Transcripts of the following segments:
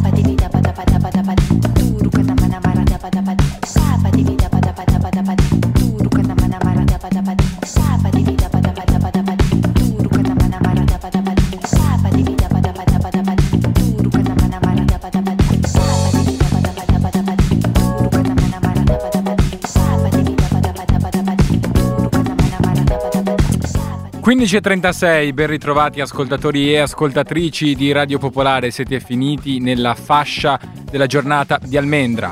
15:36, ben ritrovati ascoltatori e ascoltatrici di Radio Popolare, siete finiti nella fascia della giornata di Almendra.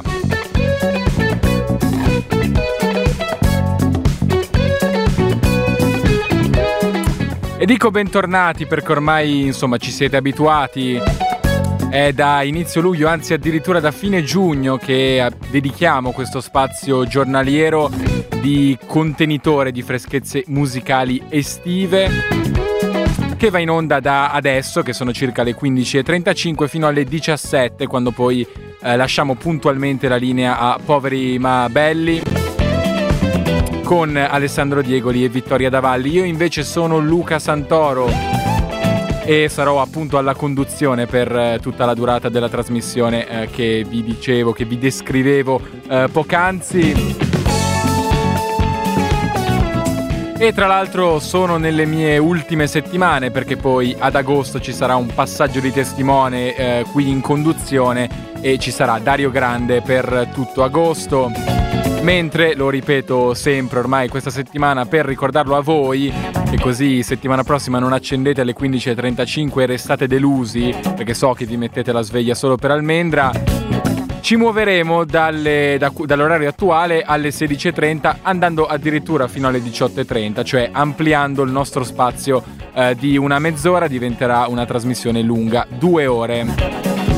E dico bentornati perché ormai insomma ci siete abituati, è da inizio luglio, anzi addirittura da fine giugno che dedichiamo questo spazio giornaliero di contenitore di freschezze musicali estive che va in onda da adesso, che sono circa le 15:35, fino alle 17, quando poi lasciamo puntualmente la linea a Poveri ma Belli con Alessandro Diegoli e Vittoria Davalli. Io invece sono Luca Santoro e sarò appunto alla conduzione per tutta la durata della trasmissione che vi dicevo, che vi descrivevo poc'anzi. E tra l'altro sono nelle mie ultime settimane, perché poi ad agosto ci sarà un passaggio di testimone qui in conduzione e ci sarà Dario Grande per tutto agosto. Mentre, lo ripeto sempre ormai questa settimana per ricordarlo a voi, e così settimana prossima non accendete alle 15:35 e restate delusi, perché so che vi mettete la sveglia solo per Almendra, ci muoveremo dall'orario attuale alle 16:30, andando addirittura fino alle 18:30, cioè ampliando il nostro spazio di una mezz'ora, diventerà una trasmissione lunga, 2 ore.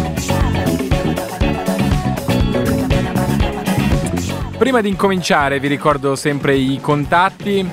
Prima di incominciare vi ricordo sempre i contatti.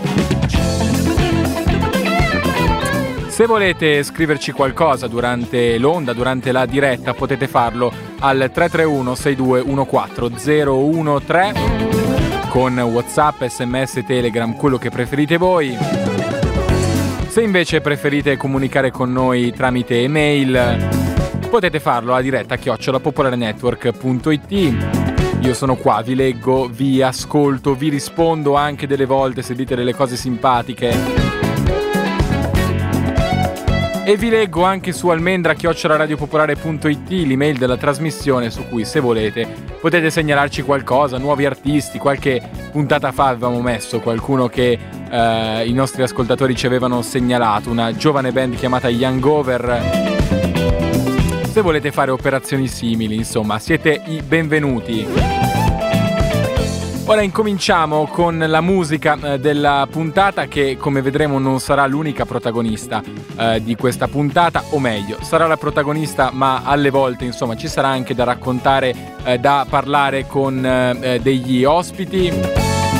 Se volete scriverci qualcosa durante l'onda, durante la diretta, potete farlo al 331 6214 013 con WhatsApp, SMS, Telegram, quello che preferite voi. Se invece preferite comunicare con noi tramite email, potete farlo a diretta @popolarenetwork.it. Io sono qua, vi leggo, vi ascolto, vi rispondo anche delle volte se dite delle cose simpatiche. E vi leggo anche su almendra@radiopopolare.it, l'email della trasmissione, su cui se volete potete segnalarci qualcosa, nuovi artisti. Qualche puntata fa avevamo messo qualcuno che i nostri ascoltatori ci avevano segnalato, una giovane band chiamata Young Over. Se volete fare operazioni simili, insomma, siete i benvenuti. Ora incominciamo con la musica della puntata, che come vedremo non sarà l'unica protagonista di questa puntata, o meglio, sarà la protagonista, ma alle volte insomma ci sarà anche da raccontare, da parlare con degli ospiti.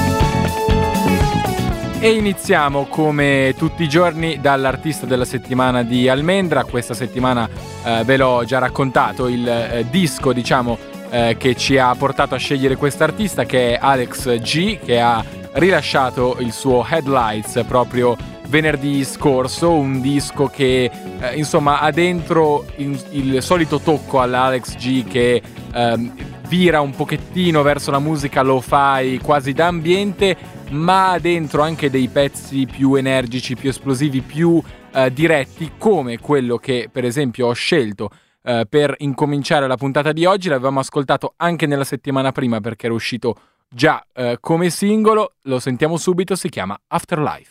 E iniziamo come tutti i giorni dall'artista della settimana di Almendra. Questa settimana ve l'ho già raccontato, il disco diciamo che ci ha portato a scegliere quest'artista, che è Alex G, che ha rilasciato il suo Headlights proprio venerdì scorso, un disco che insomma ha dentro il solito tocco all'Alex G, che vira un pochettino verso la musica lo-fi quasi da ambiente, ma ha dentro anche dei pezzi più energici, più esplosivi, più diretti, come quello che per esempio ho scelto per incominciare la puntata di oggi. L'avevamo ascoltato anche nella settimana prima perché era uscito già come singolo. Lo sentiamo subito, si chiama Afterlife.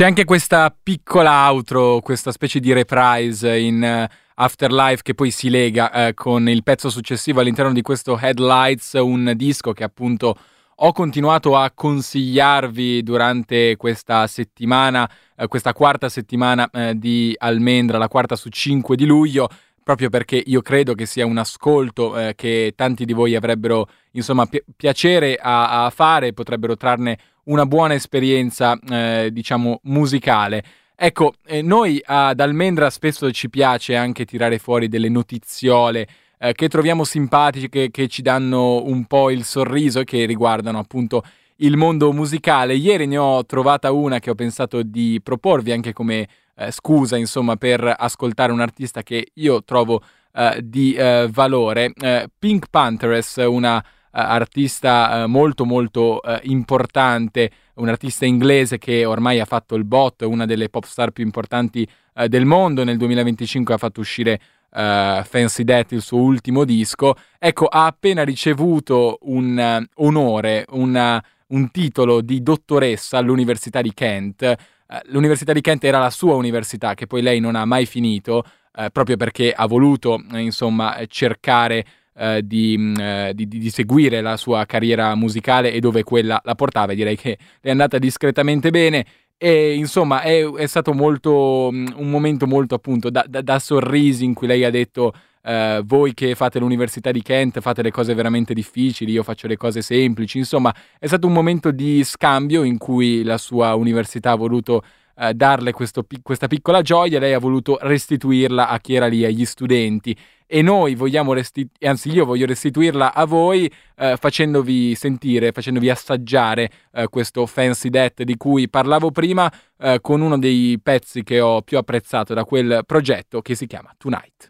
C'è anche questa piccola outro, questa specie di reprise in Afterlife che poi si lega con il pezzo successivo all'interno di questo Headlights, un disco che appunto ho continuato a consigliarvi durante questa settimana, questa quarta settimana di Almendra, la quarta su 5 di luglio, proprio perché io credo che sia un ascolto che tanti di voi avrebbero insomma piacere a fare, potrebbero trarne una buona esperienza diciamo musicale. Ecco, noi ad Almendra spesso ci piace anche tirare fuori delle notiziole che troviamo simpatiche, che ci danno un po' il sorriso e che riguardano appunto il mondo musicale. Ieri ne ho trovata una che ho pensato di proporvi anche come scusa, insomma, per ascoltare un artista che io trovo di valore. Pink Pantheress, una artista molto molto importante, un artista inglese che ormai ha fatto il botto, una delle pop star più importanti del mondo. Nel 2025 ha fatto uscire Fancy That, il suo ultimo disco. Ecco, ha appena ricevuto un onore, un titolo di dottoressa all'Università di Kent. L'Università di Kent era la sua università, che poi lei non ha mai finito, proprio perché ha voluto insomma cercare di seguire la sua carriera musicale e dove quella la portava. Direi che è andata discretamente bene. E insomma è stato molto un momento molto appunto da sorrisi, in cui lei ha detto voi che fate l'Università di Kent fate le cose veramente difficili, io faccio le cose semplici. Insomma è stato un momento di scambio in cui la sua università ha voluto darle questa piccola gioia, lei ha voluto restituirla a chi era lì, agli studenti, e noi vogliamo io voglio restituirla a voi facendovi sentire, facendovi assaggiare questo Fancy That di cui parlavo prima, con uno dei pezzi che ho più apprezzato da quel progetto, che si chiama Tonight.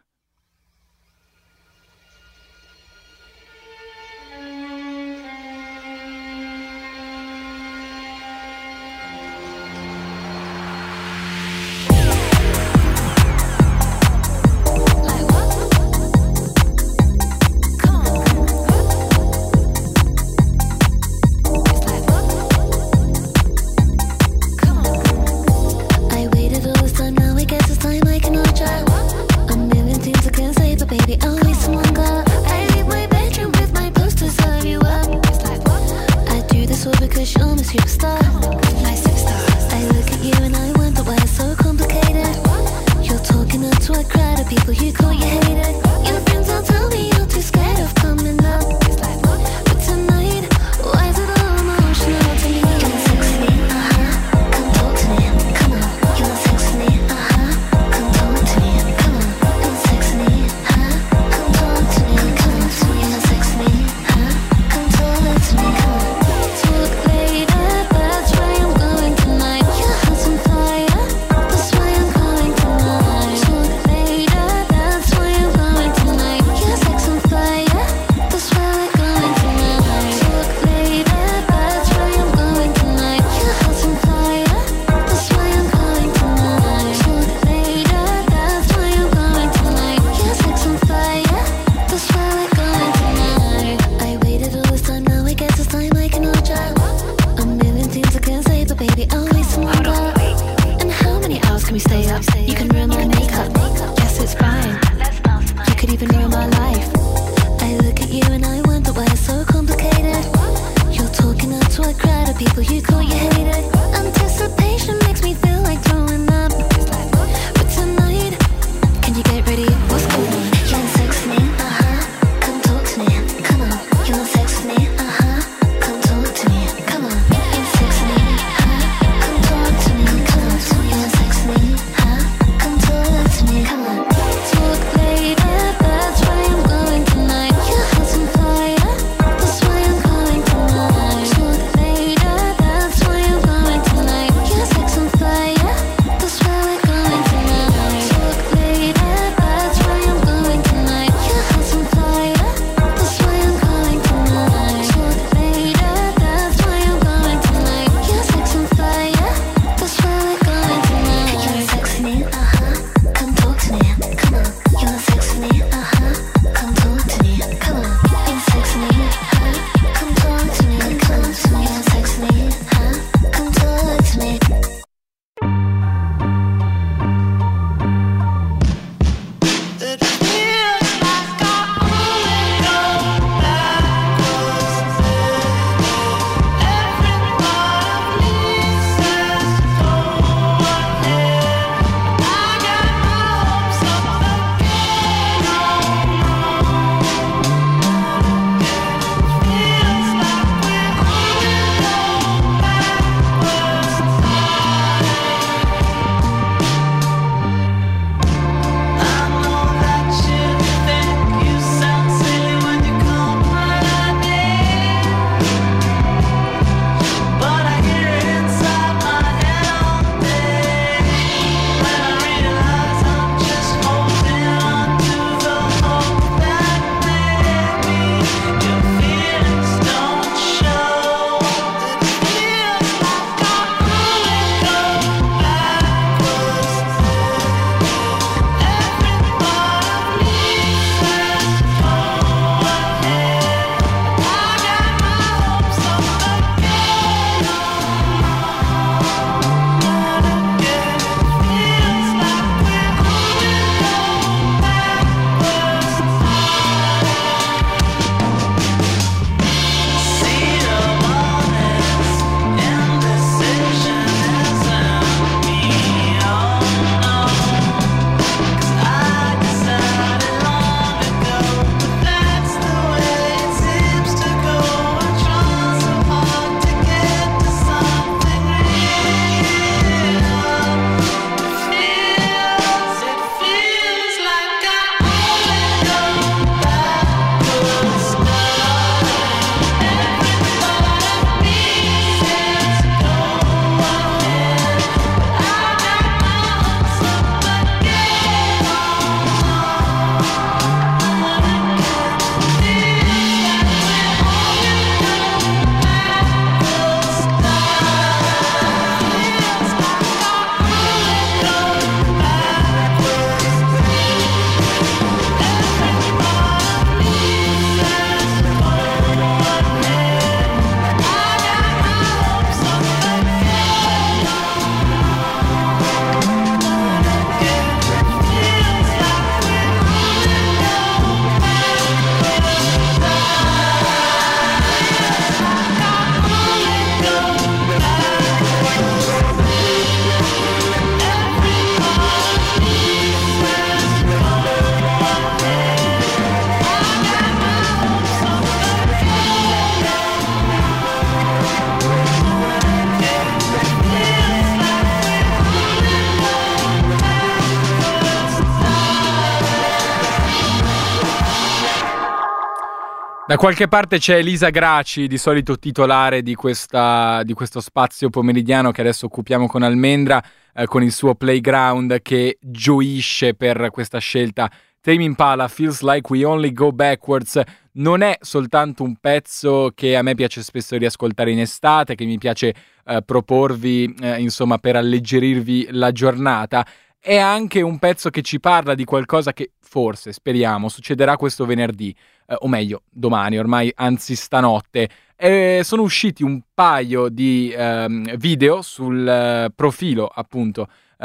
Da qualche parte c'è Elisa Graci, di solito titolare di questo spazio pomeridiano che adesso occupiamo con Almendra, con il suo Playground, che gioisce per questa scelta. Tame Impala, Feels Like We Only Go Backwards, non è soltanto un pezzo che a me piace spesso riascoltare in estate, che mi piace proporvi, insomma, per alleggerirvi la giornata. È anche un pezzo che ci parla di qualcosa che forse, speriamo, succederà questo venerdì, o meglio, domani, ormai, anzi stanotte. Sono usciti un paio di video sul profilo, appunto,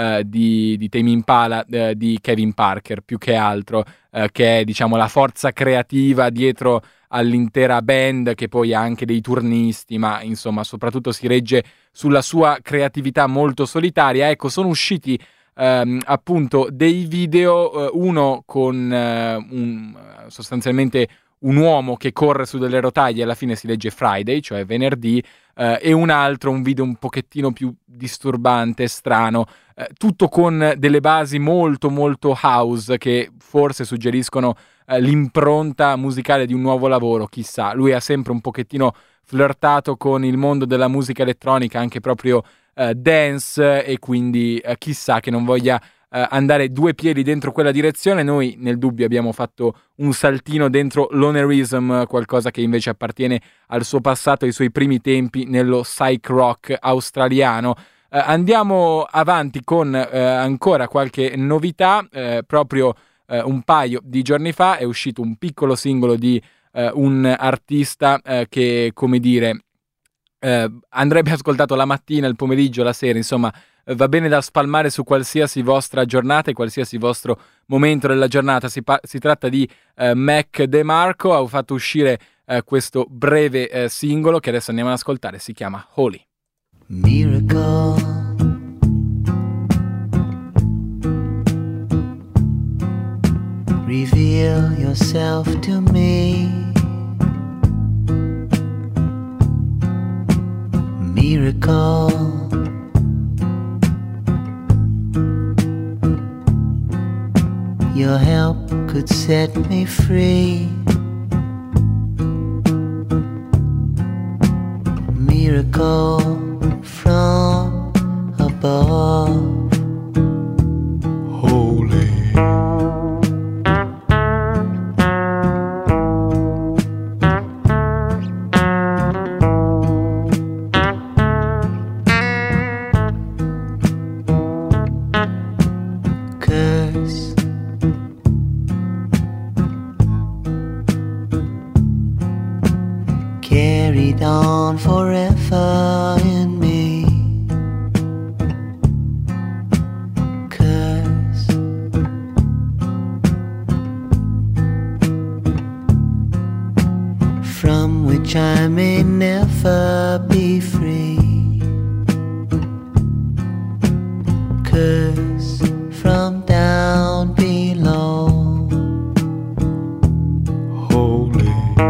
di Tame Impala, di Kevin Parker, più che altro, che è, diciamo, la forza creativa dietro all'intera band, che poi ha anche dei turnisti, ma insomma soprattutto si regge sulla sua creatività molto solitaria. Ecco, sono usciti appunto dei video, uno con sostanzialmente un uomo che corre su delle rotaie, alla fine si legge Friday, cioè venerdì, e un altro, un video un pochettino più disturbante, strano, tutto con delle basi molto molto house che forse suggeriscono l'impronta musicale di un nuovo lavoro, chissà. Lui ha sempre un pochettino flirtato con il mondo della musica elettronica, anche proprio dance, e quindi chissà che non voglia andare due piedi dentro quella direzione. Noi nel dubbio abbiamo fatto un saltino dentro l'Onerism, qualcosa che invece appartiene al suo passato, ai suoi primi tempi nello psych rock australiano. Andiamo avanti con ancora qualche novità. Proprio un paio di giorni fa è uscito un piccolo singolo di un artista che, come dire, andrebbe ascoltato la mattina, il pomeriggio, la sera, insomma, va bene da spalmare su qualsiasi vostra giornata e qualsiasi vostro momento della giornata. Si tratta di Mac DeMarco. Ha fatto uscire questo breve singolo che adesso andiamo ad ascoltare, si chiama Holy. Miracle, reveal yourself to me. Miracle, your help could set me free. Miracle from above. Holy, curse, carried on forever in me. Curse, from which I may never be free. Curse from down below. Holy,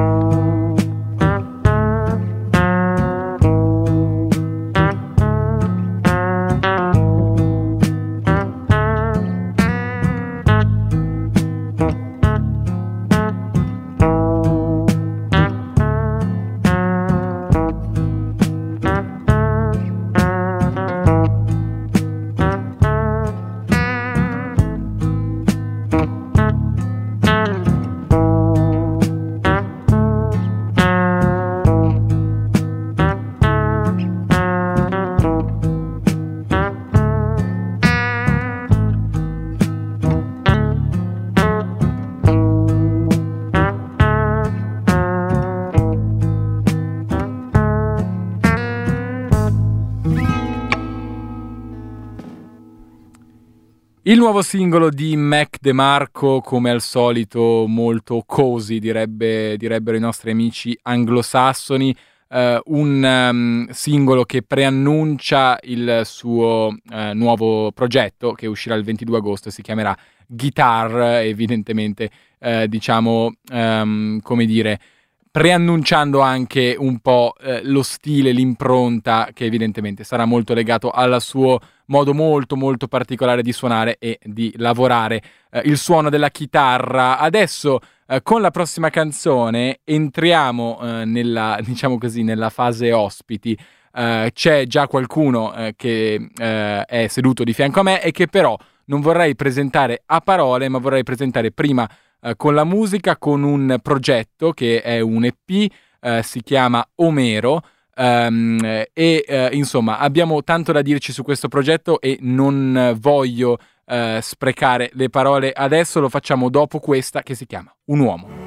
Il nuovo singolo di Mac DeMarco, come al solito molto cozy, direbbero i nostri amici anglosassoni, un singolo che preannuncia il suo nuovo progetto che uscirà il 22 agosto, si chiamerà Guitar, evidentemente, diciamo, come dire, preannunciando anche un po' lo stile, l'impronta, che evidentemente sarà molto legato al suo modo molto molto particolare di suonare e di lavorare. Il suono della chitarra. Adesso Con la prossima canzone entriamo diciamo così, nella fase ospiti. C'è già qualcuno che è seduto di fianco a me e che però non vorrei presentare a parole, ma vorrei presentare prima con la musica, con un progetto che è un EP, si chiama Omero. Insomma abbiamo tanto da dirci su questo progetto e non voglio sprecare le parole adesso, lo facciamo dopo questa che si chiama Un uomo.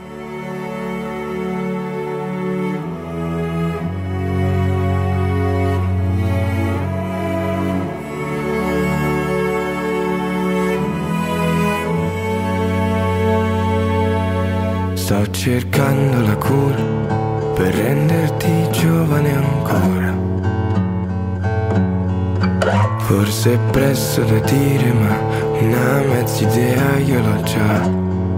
Sto cercando la cura per renderti giovane ancora. Forse è presto da dire, ma una mezza idea io l'ho già.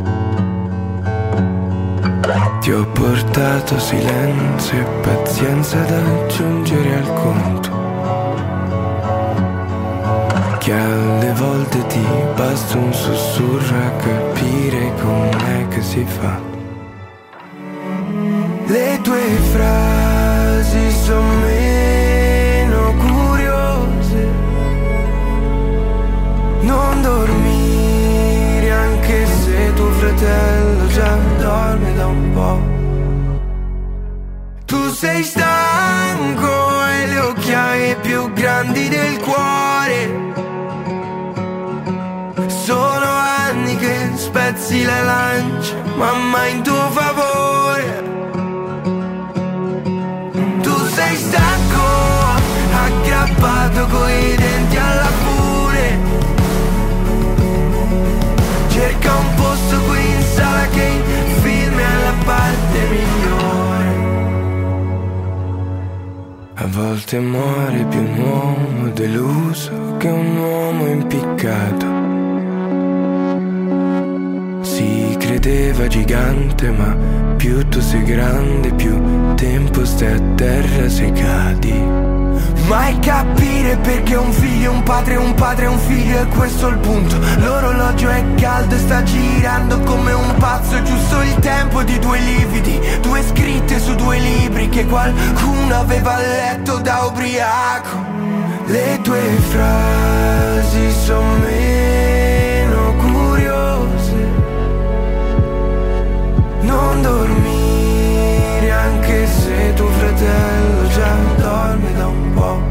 Ti ho portato silenzio e pazienza da aggiungere al conto, che alle volte ti basta un sussurro a capire com'è che si fa. Le tue frasi sono meno curiose. Non dormire anche se tuo fratello già dorme da un po'. Tu sei stanco e le occhiaie più grandi del cuore. Sono anni che spezzi la lancia, mamma in tuo favore. Sei stanco, aggrappato coi denti alla fune. Cerca un posto qui in sala che il film è la parte migliore. A volte muore più un uomo deluso che un uomo impiccato. Si credeva gigante, ma più tu sei grande, più tempo stai a terra se cadi. Mai capire perché un figlio è un padre è un figlio, e questo è il punto. L'orologio è caldo e sta girando come un pazzo. È giusto il tempo di due lividi, due scritte su due libri che qualcuno aveva letto da ubriaco. Le tue frasi sono meno curiose. Non dormire anche se tuo fratello già dorme da un po'.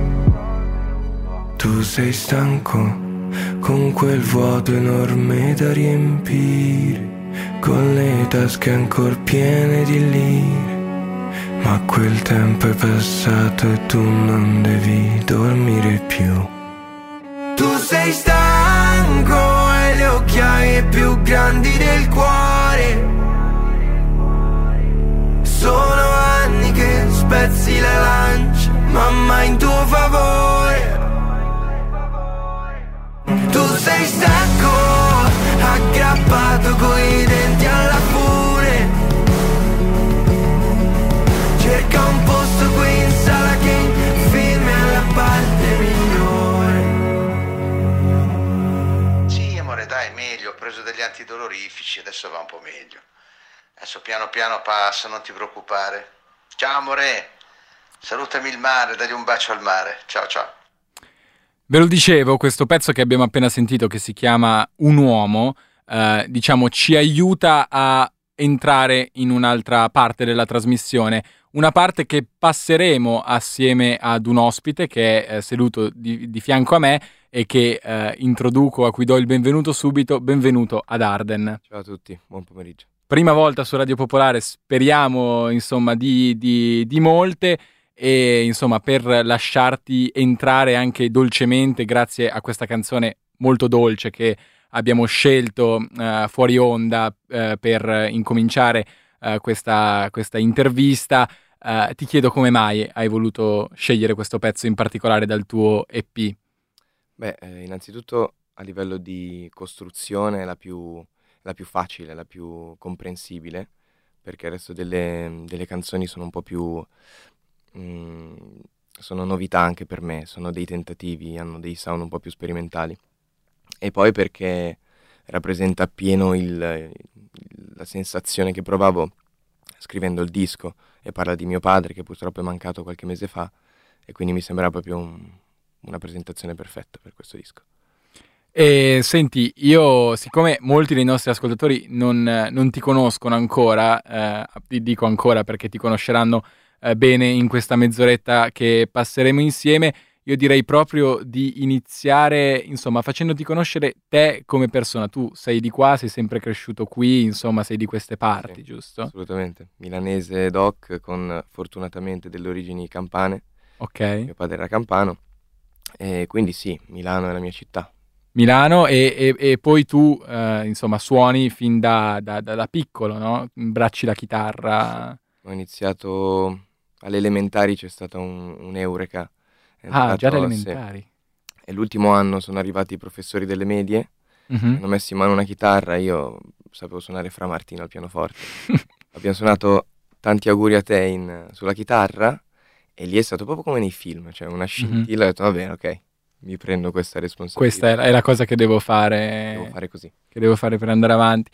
Tu sei stanco con quel vuoto enorme da riempire, con le tasche ancor piene di lire. Ma quel tempo è passato e tu non devi dormire più. Tu sei stanco e le occhiaie più grandi del cuore. Sono anni che spezzi la lancia, mamma in tuo favore. Tu sei stanco, aggrappato coi denti alla fune. Cerca un posto qui in sala che il film è la parte migliore. Sì, amore, dai, meglio. Ho preso degli antidolorifici, adesso va un po' meglio. Adesso piano piano passa, non ti preoccupare. Ciao amore, salutami il mare, dagli un bacio al mare. Ciao ciao. Ve lo dicevo, questo pezzo che abbiamo appena sentito, che si chiama Un uomo, diciamo ci aiuta a entrare in un'altra parte della trasmissione, una parte che passeremo assieme ad un ospite che è seduto di fianco a me e che introduco, a cui do il benvenuto subito. Benvenuto ad Arden. Ciao a tutti, buon pomeriggio. Prima volta su Radio Popolare, speriamo insomma di molte, e insomma per lasciarti entrare anche dolcemente grazie a questa canzone molto dolce che abbiamo scelto fuori onda per incominciare questa intervista. Ti chiedo come mai hai voluto scegliere questo pezzo in particolare dal tuo EP. Beh, innanzitutto a livello di costruzione è la più facile, la più comprensibile, perché il resto delle canzoni sono un po' più... sono novità anche per me, sono dei tentativi, hanno dei sound un po' più sperimentali. E poi perché rappresenta appieno la la sensazione che provavo scrivendo il disco, e parla di mio padre che purtroppo è mancato qualche mese fa, e quindi mi sembra proprio una presentazione perfetta per questo disco. E senti, io, siccome molti dei nostri ascoltatori non ti conoscono ancora, ti dico ancora perché ti conosceranno bene in questa mezz'oretta che passeremo insieme, io direi proprio di iniziare, insomma, facendoti conoscere te come persona. Tu sei di qua, sei sempre cresciuto qui, insomma, sei di queste parti, Sì, giusto? assolutamente. Milanese doc con fortunatamente delle origini campane. Ok. Mio padre era campano, e quindi sì, Milano è la mia città. Milano e poi tu, insomma, suoni fin da piccolo, no? Bracci la chitarra. Ho iniziato alle elementari, c'è stato un eureka. È Ah, già alle entrato, sì. elementari. E l'ultimo anno sono arrivati i professori delle medie, mi Mhm. hanno messo in mano una chitarra, io sapevo suonare Fra Martino al pianoforte. Abbiamo suonato Tanti auguri a te sulla chitarra, e lì è stato proprio come nei film, cioè una scintilla, ho detto va bene, ok, mi prendo questa responsabilità. Questa è la cosa che devo Devo fare, fare così. che devo fare per andare avanti.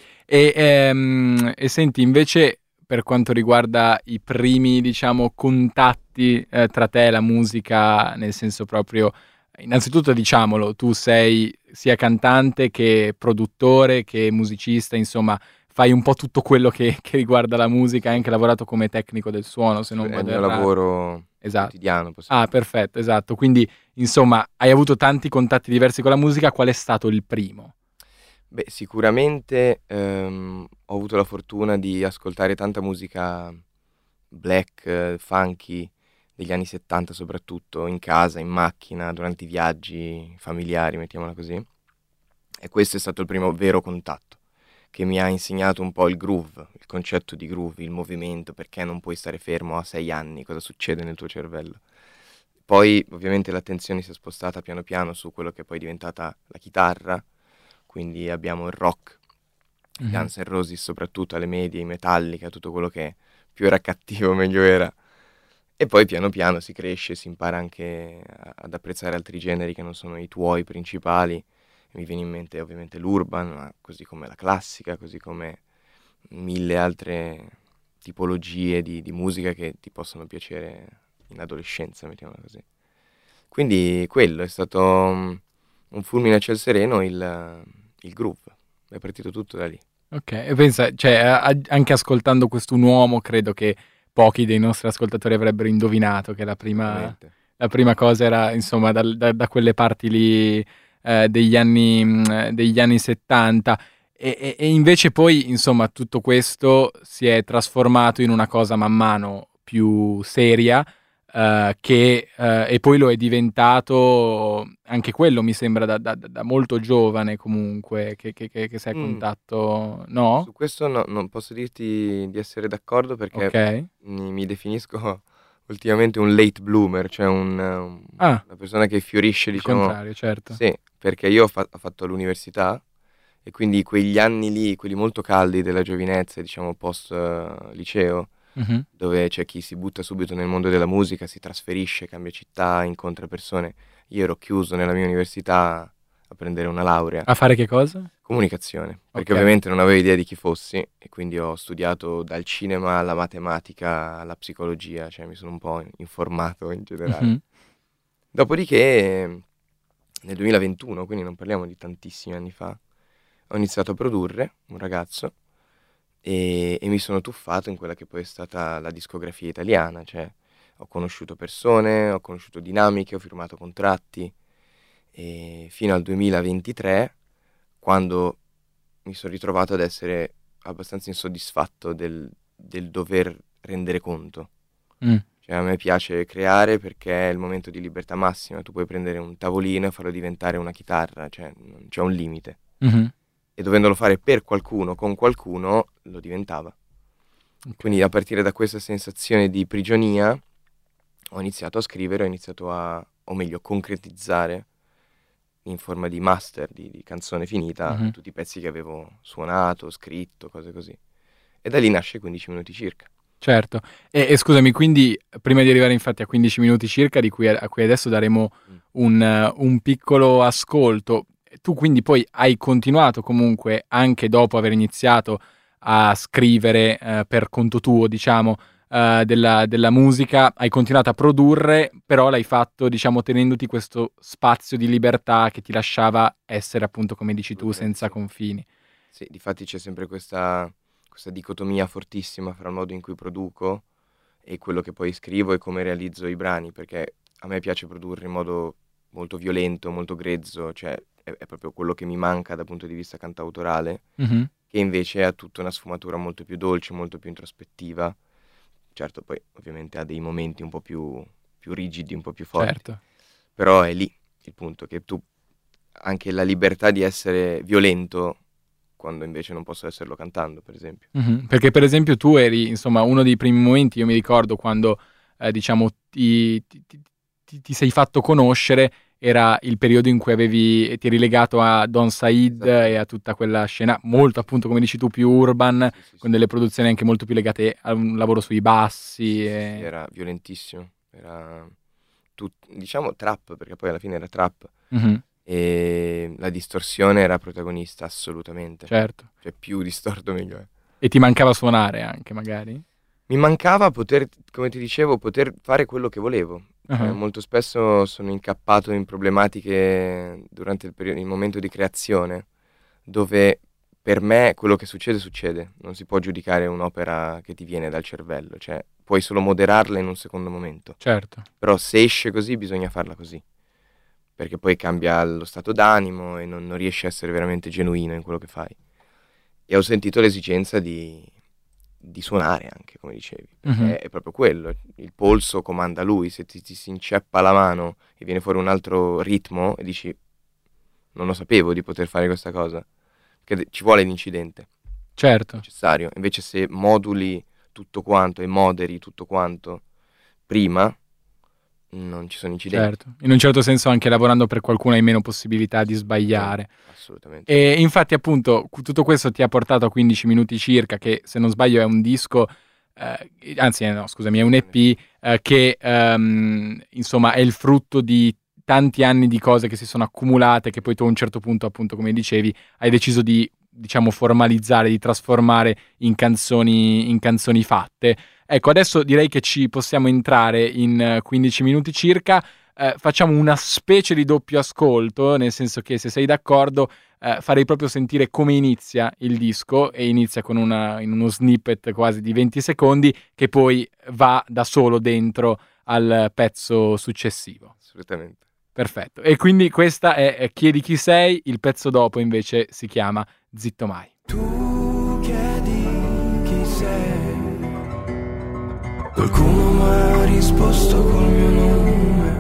E senti, invece, per quanto riguarda i primi, diciamo, contatti tra te e la musica, nel senso proprio, innanzitutto diciamolo, tu sei sia cantante che produttore, che musicista, insomma, fai un po' tutto quello che riguarda la musica, hai anche lavorato come tecnico del suono, se non È il vado mio errato. lavoro Esatto. quotidiano, possiamo Ah, perfetto, esatto. Quindi, insomma, hai avuto tanti contatti diversi con la musica. Qual è stato il primo? Beh, sicuramente ho avuto la fortuna di ascoltare tanta musica black, funky, degli anni 70 soprattutto, in casa, in macchina, durante i viaggi familiari, mettiamola così. E questo è stato il primo vero contatto, che mi ha insegnato un po' il groove, il concetto di groove, il movimento, perché non puoi stare fermo a 6 anni, cosa succede nel tuo cervello. Poi ovviamente l'attenzione si è spostata piano piano su quello che poi è diventata la chitarra, quindi abbiamo il rock, Mhm. Guns N' Roses soprattutto alle medie, i Metallica, tutto quello che più era cattivo meglio era. E poi piano piano si cresce, si impara anche ad apprezzare altri generi che non sono i tuoi principali. Mi viene in mente ovviamente l'urban, ma così come la classica, così come mille altre tipologie di musica che ti possono piacere in adolescenza, mettiamola così. Quindi quello è stato un fulmine a ciel sereno, il groove. È partito tutto da lì. Ok, e pensa, cioè, anche ascoltando quest'un uomo, credo che pochi dei nostri ascoltatori avrebbero indovinato che Veramente. la prima cosa era, insomma, da quelle parti lì degli anni 70. E invece poi, insomma, tutto questo si è trasformato in una cosa man mano più seria, e poi lo è diventato anche quello, mi sembra, da molto giovane comunque, che sei a Mm. contatto, no? Su questo non posso dirti di essere d'accordo perché Ok. mi definisco ultimamente un late bloomer, cioè Ah, una persona che fiorisce, il diciamo. contrario, certo. Sì, perché io ho fatto l'università e quindi quegli anni lì, quelli molto caldi della giovinezza, diciamo post liceo, Mhm. dove c'è chi si butta subito nel mondo della musica, si trasferisce, cambia città, incontra persone. Io ero chiuso nella mia università a prendere una laurea, A fare che cosa? comunicazione, perché Ok. ovviamente non avevo idea di chi fossi e quindi ho studiato dal cinema alla matematica alla psicologia, cioè mi sono un po' informato in generale. Mhm. Dopodiché nel 2021, quindi non parliamo di tantissimi anni fa, ho iniziato a produrre un ragazzo e mi sono tuffato in quella che poi è stata la discografia italiana, cioè ho conosciuto persone, ho conosciuto dinamiche, ho firmato contratti e fino al 2023, quando mi sono ritrovato ad essere abbastanza insoddisfatto del dover rendere conto. Mm. Cioè a me piace creare perché è il momento di libertà massima, tu puoi prendere un tavolino e farlo diventare una chitarra, cioè non c'è un limite. Mhm. E dovendolo fare per qualcuno, con qualcuno, lo diventava. Ok. Quindi a partire da questa sensazione di prigionia ho iniziato a scrivere, ho iniziato o meglio, concretizzare in forma di master, di canzone finita, Mhm. tutti i pezzi che avevo suonato, scritto, cose così. E da lì nasce 15 minuti circa. Certo. E scusami, quindi prima di arrivare infatti a 15 minuti circa, a cui adesso daremo un piccolo ascolto, tu quindi poi hai continuato comunque, anche dopo aver iniziato a scrivere per conto tuo, diciamo, della musica, hai continuato a produrre, però l'hai fatto, diciamo, tenendoti questo spazio di libertà che ti lasciava essere, appunto, come dici tu, senza confini. Sì, difatti c'è sempre questa dicotomia fortissima fra il modo in cui produco e quello che poi scrivo e come realizzo i brani, perché a me piace produrre in modo molto violento, molto grezzo, cioè è proprio quello che mi manca dal punto di vista cantautorale, che invece ha tutta una sfumatura molto più dolce, molto più introspettiva. Certo, poi ovviamente ha dei momenti un po' più rigidi, un po' più forti. Certo. Però è lì il punto, che tu anche la libertà di essere violento quando invece non posso esserlo cantando, per esempio. Perché per esempio tu eri, insomma, uno dei primi momenti, io mi ricordo quando, diciamo, ti sei fatto conoscere, era il periodo in cui ti eri legato a Don Said, esatto, e a tutta quella scena molto, appunto, come dici tu, più urban, sì, con delle produzioni anche molto più legate a un lavoro sui bassi. Sì, era violentissimo, era diciamo trap, perché poi alla fine era trap. E la distorsione era protagonista, assolutamente. Certo. Cioè più distorto meglio è. E ti mancava suonare anche, magari? Mi mancava poter, come ti dicevo, poter fare quello che volevo. Molto spesso sono incappato in problematiche durante il momento di creazione, dove per me quello che succede. Non si può giudicare un'opera che ti viene dal cervello, cioè puoi solo moderarla in un secondo momento. Certo. Però se esce così bisogna farla così, perché poi cambia lo stato d'animo e non riesci a essere veramente genuino in quello che fai. E ho sentito l'esigenza di suonare anche, come dicevi, perché è proprio quello, il polso comanda lui, se ti si inceppa la mano e viene fuori un altro ritmo e dici non lo sapevo di poter fare questa cosa, perché ci vuole l'incidente. Certo. Necessario. Invece se moduli tutto quanto e moderi tutto quanto prima, non ci sono incidenti. Certo, in un certo senso anche lavorando per qualcuno hai meno possibilità di sbagliare. Assolutamente. E infatti, appunto, tutto questo ti ha portato a 15 minuti circa, che se non sbaglio è un disco, anzi no, scusami, è un EP che insomma è il frutto di tanti anni di cose che si sono accumulate, che poi tu a un certo punto, appunto, come dicevi, hai deciso di, diciamo, formalizzare, di trasformare in canzoni fatte. Ecco, adesso direi che ci possiamo entrare in 15 minuti circa. Facciamo una specie di doppio ascolto, nel senso che, se sei d'accordo, farei proprio sentire come inizia il disco, e inizia con in uno snippet quasi di 20 secondi che poi va da solo dentro al pezzo successivo. Assolutamente. Perfetto. E quindi questa è Chiedi chi sei, il pezzo dopo invece si chiama Zitto mai. Tu chiedi chi sei, qualcuno mi ha risposto col mio nome,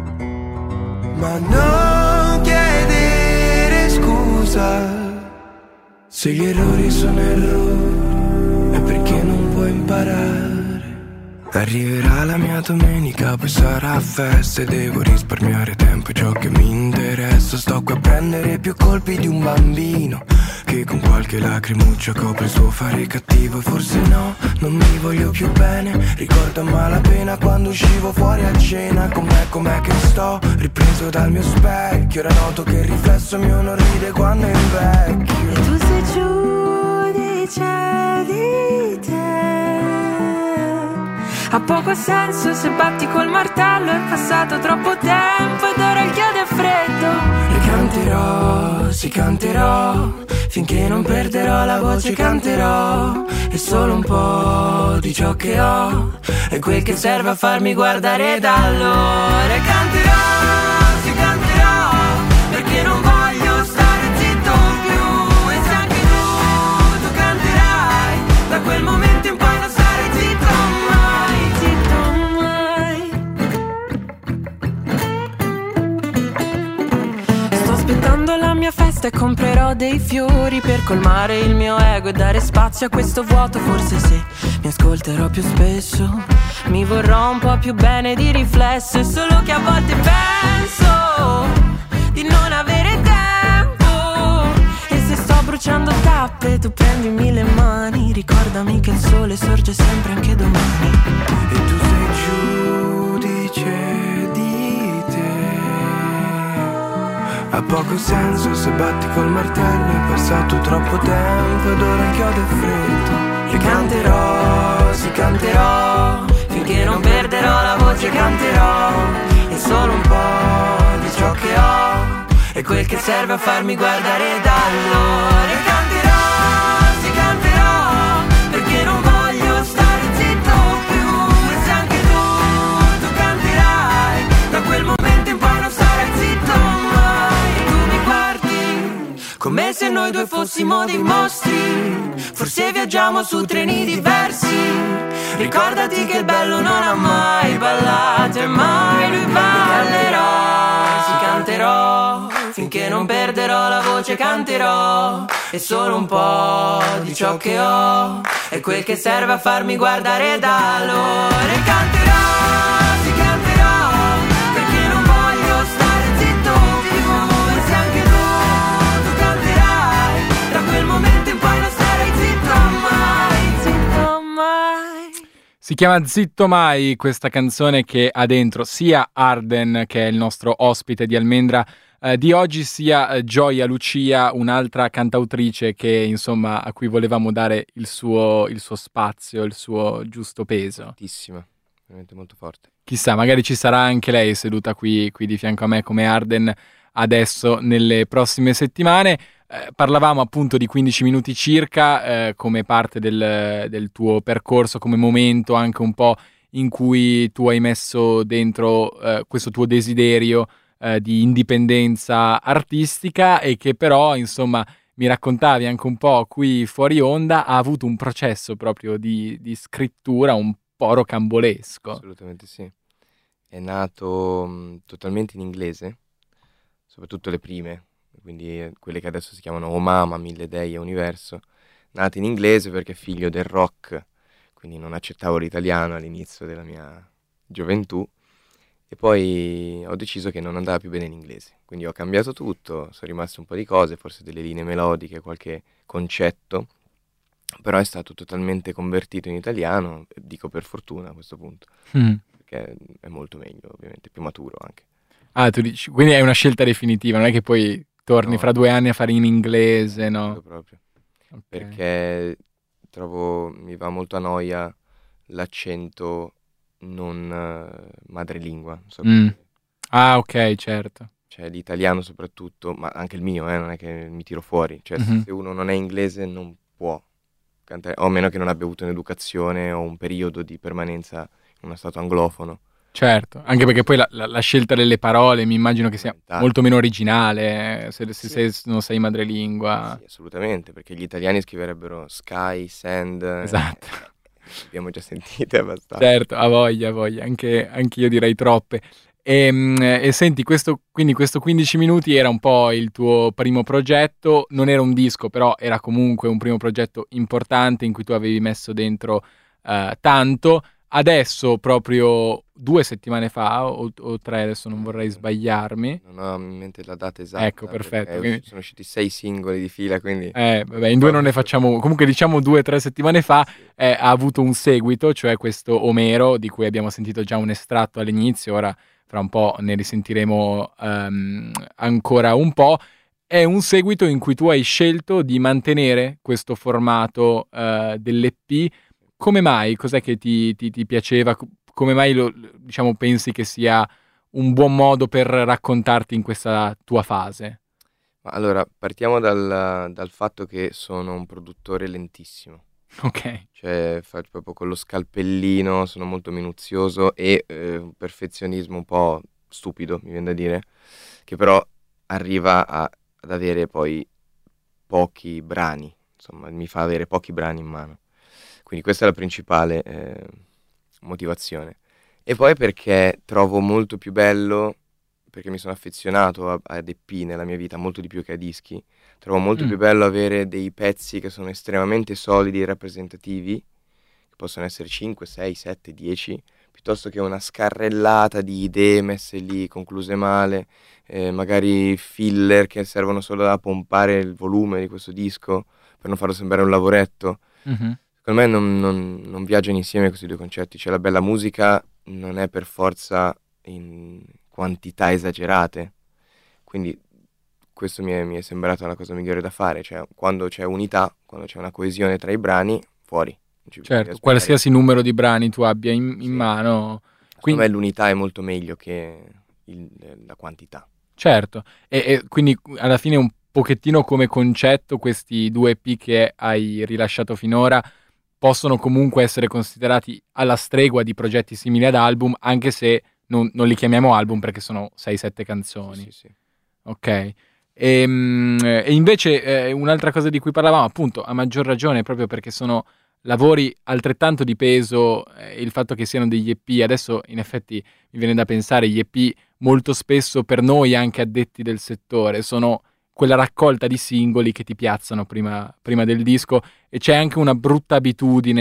ma non chiedere scusa, se gli errori sono errori è perché non puoi imparare. Arriverà la mia domenica, poi sarà festa e devo risparmiare tempo, è ciò che mi interessa. Sto qui a prendere più colpi di un bambino che con qualche lacrimuccia copre il suo fare cattivo. Forse no, non mi voglio più bene, ricordo a malapena quando uscivo fuori a cena. Com'è che sto, ripreso dal mio specchio, ora noto che il riflesso mio non ride quando invecchio. E tu sei giudice di te, ha poco senso se batti col martello, è passato troppo tempo ed ora il chiodo è freddo. E canterò, sì canterò, finché non perderò la voce canterò. È solo un po' di ciò che ho, è quel che serve a farmi guardare da allora. E canterò, sì canterò, perché non voglio stare zitto più. E se anche tu canterai, da quel momento in poi non stare zitto mai, zitto mai. Sto aspettando la mia festa e comprerò dei fiori per colmare il mio ego e dare spazio a questo vuoto. Forse se mi ascolterò più spesso mi vorrò un po' più bene di riflesso. È solo che a volte penso di non avere tempo, e se sto bruciando tappe tu prendimi le mani, ricordami che il sole sorge sempre anche domani. E tu sei giudice di te, ha poco senso se batti col martello. È passato troppo tempo ed ora inchiodo e freddo. Io canterò, sì canterò, finché non perderò la voce canterò. E solo un po' di ciò che ho è quel che serve a farmi guardare da allora. E canterò, sì canterò, perché non voglio stare zitto più. E se anche tu canterai, da quel momento in poi non starai zitto mai. E tu mi guardi come se noi due fossimo dei mostri. Forse viaggiamo su treni diversi. Ricordati che il bello non ha mai ballato e mai lui ballerà. Sì canterò, finché non perderò la voce canterò. E solo un po' di ciò che ho è quel che serve a farmi guardare da loro. E canterò, sì canterò, perché non voglio stare zitto più. E se anche tu canterai, da quel momento in poi non starai zitto mai, zitto mai. Si chiama Zitto Mai questa canzone, che ha dentro sia Arden, che è il nostro ospite di Almendra di oggi, sia Gioia Lucia, un'altra cantautrice che insomma a cui volevamo dare il suo spazio, il suo giusto peso. Fortissima, veramente molto forte. Chissà, magari ci sarà anche lei seduta qui di fianco a me come Arden adesso nelle prossime settimane. Parlavamo appunto di 15 minuti circa come parte del tuo percorso, come momento anche un po' in cui tu hai messo dentro questo tuo desiderio di indipendenza artistica, e che però insomma mi raccontavi anche un po' qui fuori onda ha avuto un processo proprio di scrittura un po' rocambolesco. Assolutamente sì. È nato totalmente in inglese, soprattutto le prime, quindi quelle che adesso si chiamano Oh Mama, Mille Dei e Universo, nate in inglese perché figlio del rock, quindi non accettavo l'italiano all'inizio della mia gioventù, e poi ho deciso che non andava più bene in inglese, quindi ho cambiato tutto, sono rimaste un po' di cose, forse delle linee melodiche, qualche concetto, però è stato totalmente convertito in italiano, dico per fortuna a questo punto, perché è molto meglio, ovviamente, più maturo anche. Ah, tu dici, quindi è una scelta definitiva, non è che poi torni No. fra 2 anni a fare in inglese, no? Proprio. Ok. Perché trovo mi va molto a noia l'accento non madrelingua, non so come dire. Ah, ok, certo. Cioè l'italiano soprattutto, ma anche il mio, non è che mi tiro fuori, cioè Mhm. se uno non è inglese non può cantare, o a meno che non abbia avuto un'educazione o un periodo di permanenza in uno stato anglofono. Certo, anche perché poi la scelta delle parole mi immagino che sia Fondamentale. molto meno originale se Sì. non sei madrelingua. Sì, assolutamente, perché gli italiani scriverebbero sky, sand, Esatto. abbiamo già sentito abbastanza. Certo, ha voglia, anche io direi troppe. E senti, quindi questo 15 minuti era un po' il tuo primo progetto, non era un disco, però era comunque un primo progetto importante in cui tu avevi messo dentro tanto. Adesso, proprio 2 settimane fa, o 3, adesso non vorrei sbagliarmi. Non ho in mente la data esatta. Ecco, perfetto, perché quindi- sono usciti 6 singoli di fila, quindi Vabbè, in 2 non ne facciamo. Comunque, diciamo 2 o 3 settimane fa ha avuto un seguito, cioè questo Omero, di cui abbiamo sentito già un estratto all'inizio. Ora, fra un po', ne risentiremo ancora un po'. È un seguito in cui tu hai scelto di mantenere questo formato dell'EP. Come mai? Cos'è che ti piaceva? Come mai diciamo, pensi che sia un buon modo per raccontarti in questa tua fase? Ma allora, partiamo dal fatto che sono un produttore lentissimo, Ok. cioè faccio proprio con lo scalpellino, sono molto minuzioso e un perfezionismo un po' stupido, mi viene da dire, che però arriva ad avere poi pochi brani, insomma, mi fa avere pochi brani in mano. Quindi questa è la principale motivazione. E poi perché trovo molto più bello, perché mi sono affezionato ad EP nella mia vita, molto di più che a dischi, trovo molto più bello avere dei pezzi che sono estremamente solidi e rappresentativi, che possono essere 5, 6, 7, 10, piuttosto che una scarrellata di idee messe lì, concluse male, magari filler che servono solo a pompare il volume di questo disco per non farlo sembrare un lavoretto. Mhm. Secondo me non viaggiano insieme questi due concetti, cioè la bella musica non è per forza in quantità esagerate, quindi questo mi è sembrata la cosa migliore da fare, cioè quando c'è unità, quando c'è una coesione tra i brani, fuori. Non ci bisogna Certo, aspettare. qualsiasi numero di brani tu abbia in Sì. mano. Secondo Quindi, me l'unità è molto meglio che la quantità. certo, e quindi alla fine un pochettino come concetto questi due EP che hai rilasciato finora possono comunque essere considerati alla stregua di progetti simili ad album, anche se non li chiamiamo album perché sono 6-7 canzoni. Sì, sì, sì. Ok. E invece un'altra cosa di cui parlavamo, appunto, a maggior ragione, proprio perché sono lavori altrettanto di peso, il fatto che siano degli EP, adesso in effetti mi viene da pensare, gli EP molto spesso per noi anche addetti del settore sono quella raccolta di singoli che ti piazzano prima del disco, e c'è anche una brutta abitudine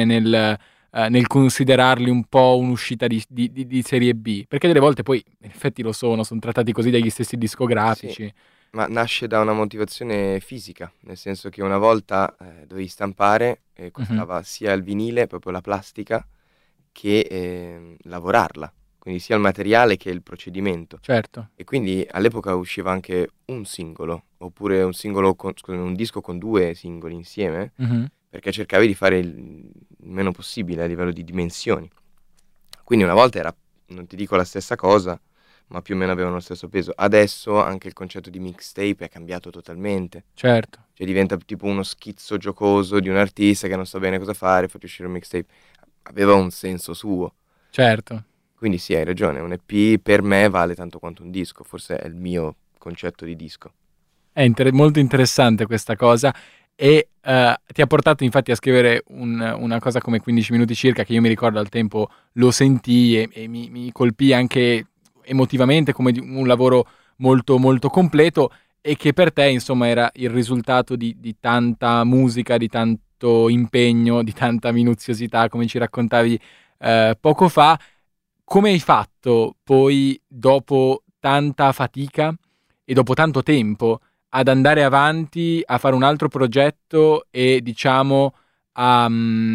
nel considerarli un po' un'uscita di serie B, perché delle volte poi in effetti lo sono trattati così dagli stessi discografici. Sì, ma nasce da una motivazione fisica, nel senso che una volta dovevi stampare e costava sia il vinile, proprio la plastica, che lavorarla, quindi sia il materiale che il procedimento. Certo. E quindi all'epoca usciva anche un singolo, oppure un disco con 2 singoli insieme, perché cercavi di fare il meno possibile a livello di dimensioni. Quindi una volta era, non ti dico la stessa cosa, ma più o meno avevano lo stesso peso. Adesso anche il concetto di mixtape è cambiato totalmente. Certo. Cioè diventa tipo uno schizzo giocoso di un artista che non sa bene cosa fare, faccio uscire un mixtape. Aveva un senso suo. Certo. Quindi sì, hai ragione, un EP per me vale tanto quanto un disco, forse è il mio concetto di disco. È molto interessante questa cosa, e ti ha portato infatti a scrivere una cosa come 15 minuti circa, che io mi ricordo al tempo lo sentii e mi colpì anche emotivamente come un lavoro molto molto completo, e che per te insomma era il risultato di tanta musica, di tanto impegno, di tanta minuziosità, come ci raccontavi poco fa. Come hai fatto poi, dopo tanta fatica e dopo tanto tempo, ad andare avanti, a fare un altro progetto e diciamo a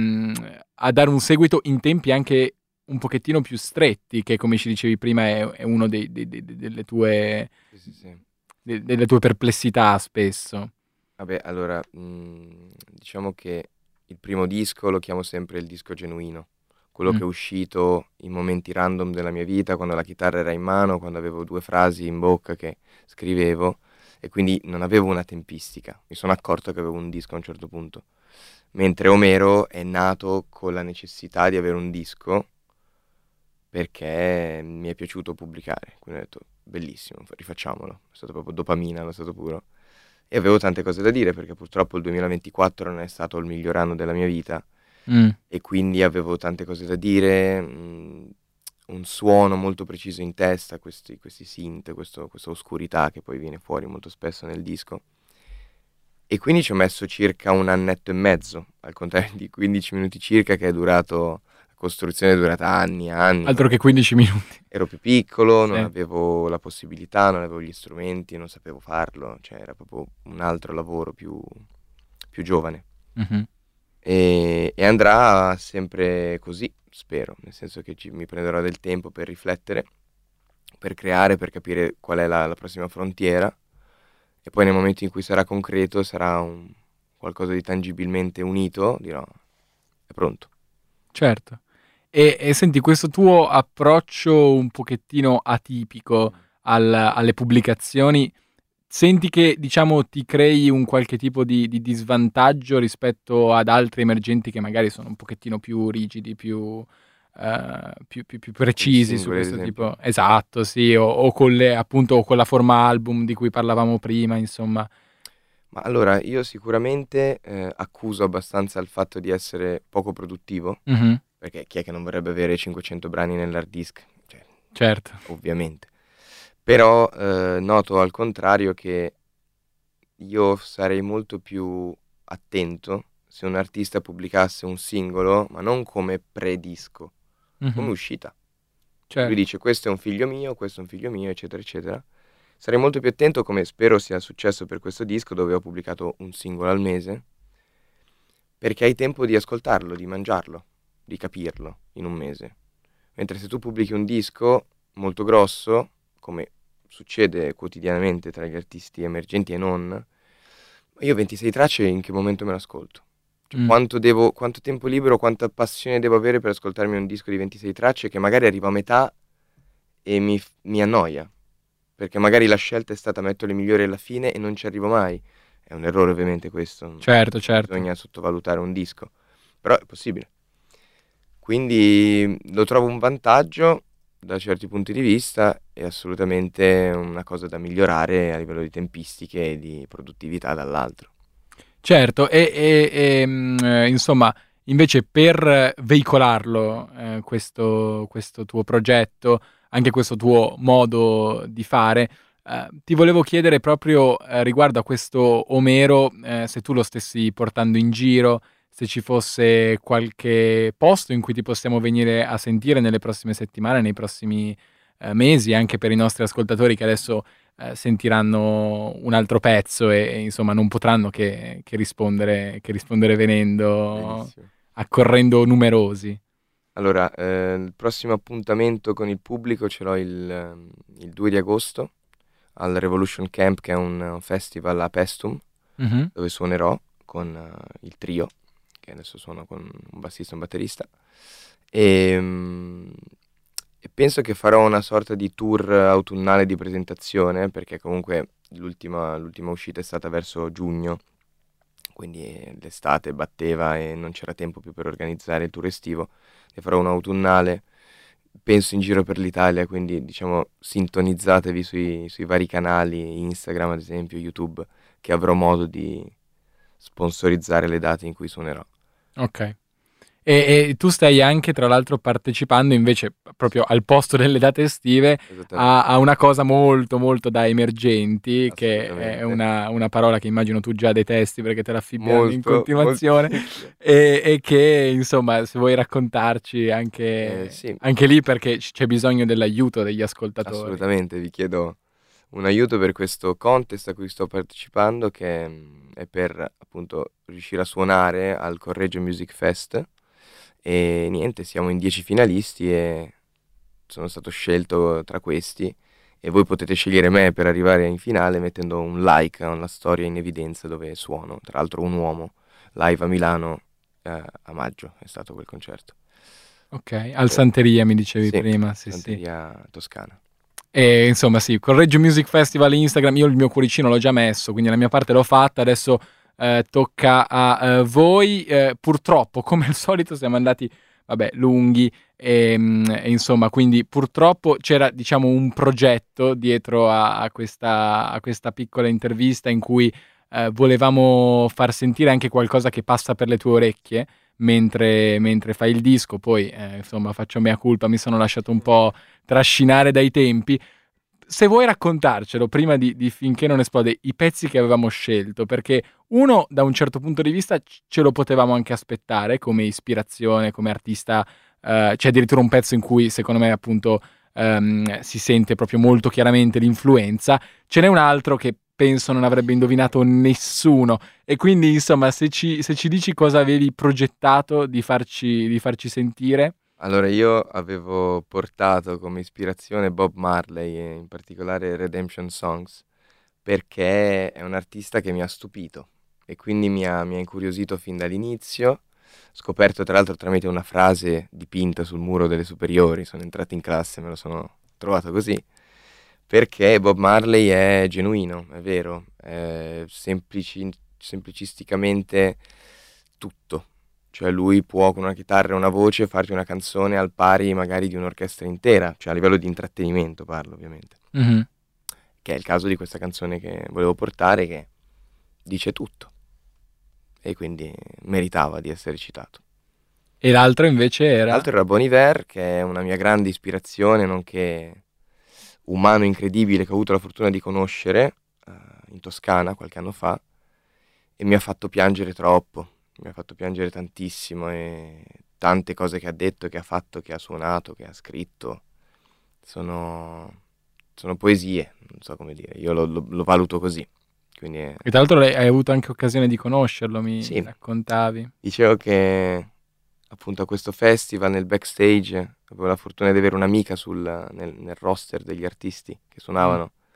dare un seguito in tempi anche un pochettino più stretti, che come ci dicevi prima è uno delle tue Sì. delle tue perplessità spesso. Vabbè, allora, diciamo che il primo disco lo chiamo sempre il disco genuino. Quello che è uscito in momenti random della mia vita, quando la chitarra era in mano, quando avevo 2 frasi in bocca che scrivevo, e quindi non avevo una tempistica. Mi sono accorto che avevo un disco a un certo punto. Mentre Omero è nato con la necessità di avere un disco perché mi è piaciuto pubblicare. Quindi ho detto, bellissimo, rifacciamolo. È stato proprio dopamina, è stato puro. E avevo tante cose da dire, perché purtroppo il 2024 non è stato il miglior anno della mia vita. E quindi avevo tante cose da dire, un suono molto preciso in testa, questi synth, questa oscurità che poi viene fuori molto spesso nel disco. E quindi ci ho messo circa 1 annetto e mezzo, al contrario di 15 minuti circa che è durato, la costruzione è durata anni. Altro che 15 minuti. Ero più piccolo, non Sì. avevo la possibilità, non avevo gli strumenti, non sapevo farlo, cioè era proprio un altro lavoro più giovane. E andrà sempre così, spero, nel senso che mi prenderò del tempo per riflettere, per creare, per capire qual è la prossima frontiera, e poi nel momento in cui sarà concreto, sarà qualcosa di tangibilmente unito, dirò, è pronto. Certo. E senti, questo tuo approccio un pochettino atipico alle pubblicazioni, senti che, diciamo, ti crei un qualche tipo di svantaggio rispetto ad altri emergenti che magari sono un pochettino più rigidi, più precisi su singoli, ad questo esempio. tipo? Esatto, sì, o con appunto, o con la forma album di cui parlavamo prima, insomma. Ma allora, io sicuramente accuso abbastanza il fatto di essere poco produttivo, perché chi è che non vorrebbe avere 500 brani nell'hard disk? Cioè, Certo. ovviamente. Però noto al contrario che io sarei molto più attento se un artista pubblicasse un singolo, ma non come pre-disco, come uscita. Certo. Lui dice questo è un figlio mio, eccetera, eccetera. Sarei molto più attento, come spero sia successo per questo disco, dove ho pubblicato un singolo al mese, perché hai tempo di ascoltarlo, di mangiarlo, di capirlo in un mese. Mentre se tu pubblichi un disco molto grosso, come succede quotidianamente tra gli artisti emergenti e non, ma io 26 tracce in che momento me l'ascolto? Cioè, quanto tempo libero, quanta passione devo avere per ascoltarmi un disco di 26 tracce che magari arriva a metà e mi annoia, perché magari la scelta è stata metto le migliori alla fine e non ci arrivo mai. È un errore ovviamente questo, Certo. bisogna sottovalutare un disco, però è possibile. Quindi lo trovo un vantaggio da certi punti di vista, è assolutamente una cosa da migliorare a livello di tempistiche e di produttività dall'altro. Certo, insomma, invece per veicolarlo, questo tuo progetto, anche questo tuo modo di fare, ti volevo chiedere proprio riguardo a questo Omero, se tu lo stessi portando in giro, se ci fosse qualche posto in cui ti possiamo venire a sentire nelle prossime settimane, nei prossimi mesi, anche per i nostri ascoltatori che adesso sentiranno un altro pezzo e insomma non potranno che rispondere venendo, Benissimo. accorrendo numerosi. Allora, il prossimo appuntamento con il pubblico ce l'ho il 2 di agosto al Revolution Camp, che è un festival a Pestum, Mhm. dove suonerò con il trio, che adesso suono con un bassista e un batterista, e penso che farò una sorta di tour autunnale di presentazione, perché comunque l'ultima uscita è stata verso giugno, quindi l'estate batteva e non c'era tempo più per organizzare il tour estivo. Ne farò un autunnale, penso in giro per l'Italia, quindi diciamo sintonizzatevi sui vari canali, Instagram ad esempio, YouTube, che avrò modo di sponsorizzare le date in cui suonerò. Ok. E tu stai anche, tra l'altro, partecipando invece proprio al posto delle date estive Esattamente. a una cosa molto molto da emergenti, che è Assolutamente. una parola che immagino tu già detesti perché te la affibbiano in Molto, continuazione, moltissimo. e che insomma se vuoi raccontarci Sì, anche lì perché c'è bisogno dell'aiuto degli ascoltatori. assolutamente, vi chiedo un aiuto per questo contest a cui sto partecipando, che è per appunto riuscire a suonare al Correggio Music Fest. E niente, siamo in 10 finalisti e sono stato scelto tra questi, e voi potete scegliere me per arrivare in finale mettendo un like a una storia in evidenza dove suono, tra l'altro un uomo, live a Milano a maggio è stato quel concerto. Ok, al Santeria mi dicevi Sì, prima, sì. Santeria Toscana. E insomma sì, Correggio Music Festival Instagram, io il mio cuoricino l'ho già messo, quindi la mia parte l'ho fatta, adesso tocca a voi. Purtroppo, come al solito, siamo andati, vabbè, lunghi e insomma, quindi purtroppo c'era, diciamo, un progetto dietro a questa piccola intervista in cui volevamo far sentire anche qualcosa che passa per le tue orecchie mentre fai il disco. Poi, insomma, faccio mea culpa, mi sono lasciato un po' trascinare dai tempi. Se vuoi raccontarcelo prima di finché non esplode i pezzi che avevamo scelto, perché uno da un certo punto di vista ce lo potevamo anche aspettare come ispirazione, come artista, c'è addirittura un pezzo in cui secondo me appunto si sente proprio molto chiaramente l'influenza, ce n'è un altro che penso non avrebbe indovinato nessuno, e quindi insomma se ci dici cosa avevi progettato di farci sentire. Allora, io avevo portato come ispirazione Bob Marley e in particolare Redemption Songs, perché è un artista che mi ha stupito e quindi mi ha incuriosito fin dall'inizio. Scoperto tra l'altro tramite una frase dipinta sul muro delle superiori, sono entrato in classe e me lo sono trovato così, perché Bob Marley è genuino, è vero, è semplicisticamente tutto. Cioè lui può con una chitarra e una voce farti una canzone al pari magari di un'orchestra intera, cioè a livello di intrattenimento parlo ovviamente, Mhm. che è il caso di questa canzone che volevo portare, che dice tutto e quindi meritava di essere citato. E l'altro invece era... L'altro era Bon Iver, che è una mia grande ispirazione, nonché umano incredibile che ho avuto la fortuna di conoscere in Toscana qualche anno fa, e mi ha fatto piangere troppo, mi ha fatto piangere tantissimo, e tante cose che ha detto, che ha fatto, che ha suonato, che ha scritto, sono poesie, non so come dire, io lo valuto così. Quindi E tra l'altro hai avuto anche occasione di conoscerlo, mi sì, raccontavi. dicevo che appunto a questo festival nel backstage avevo la fortuna di avere un'amica nel roster degli artisti che suonavano,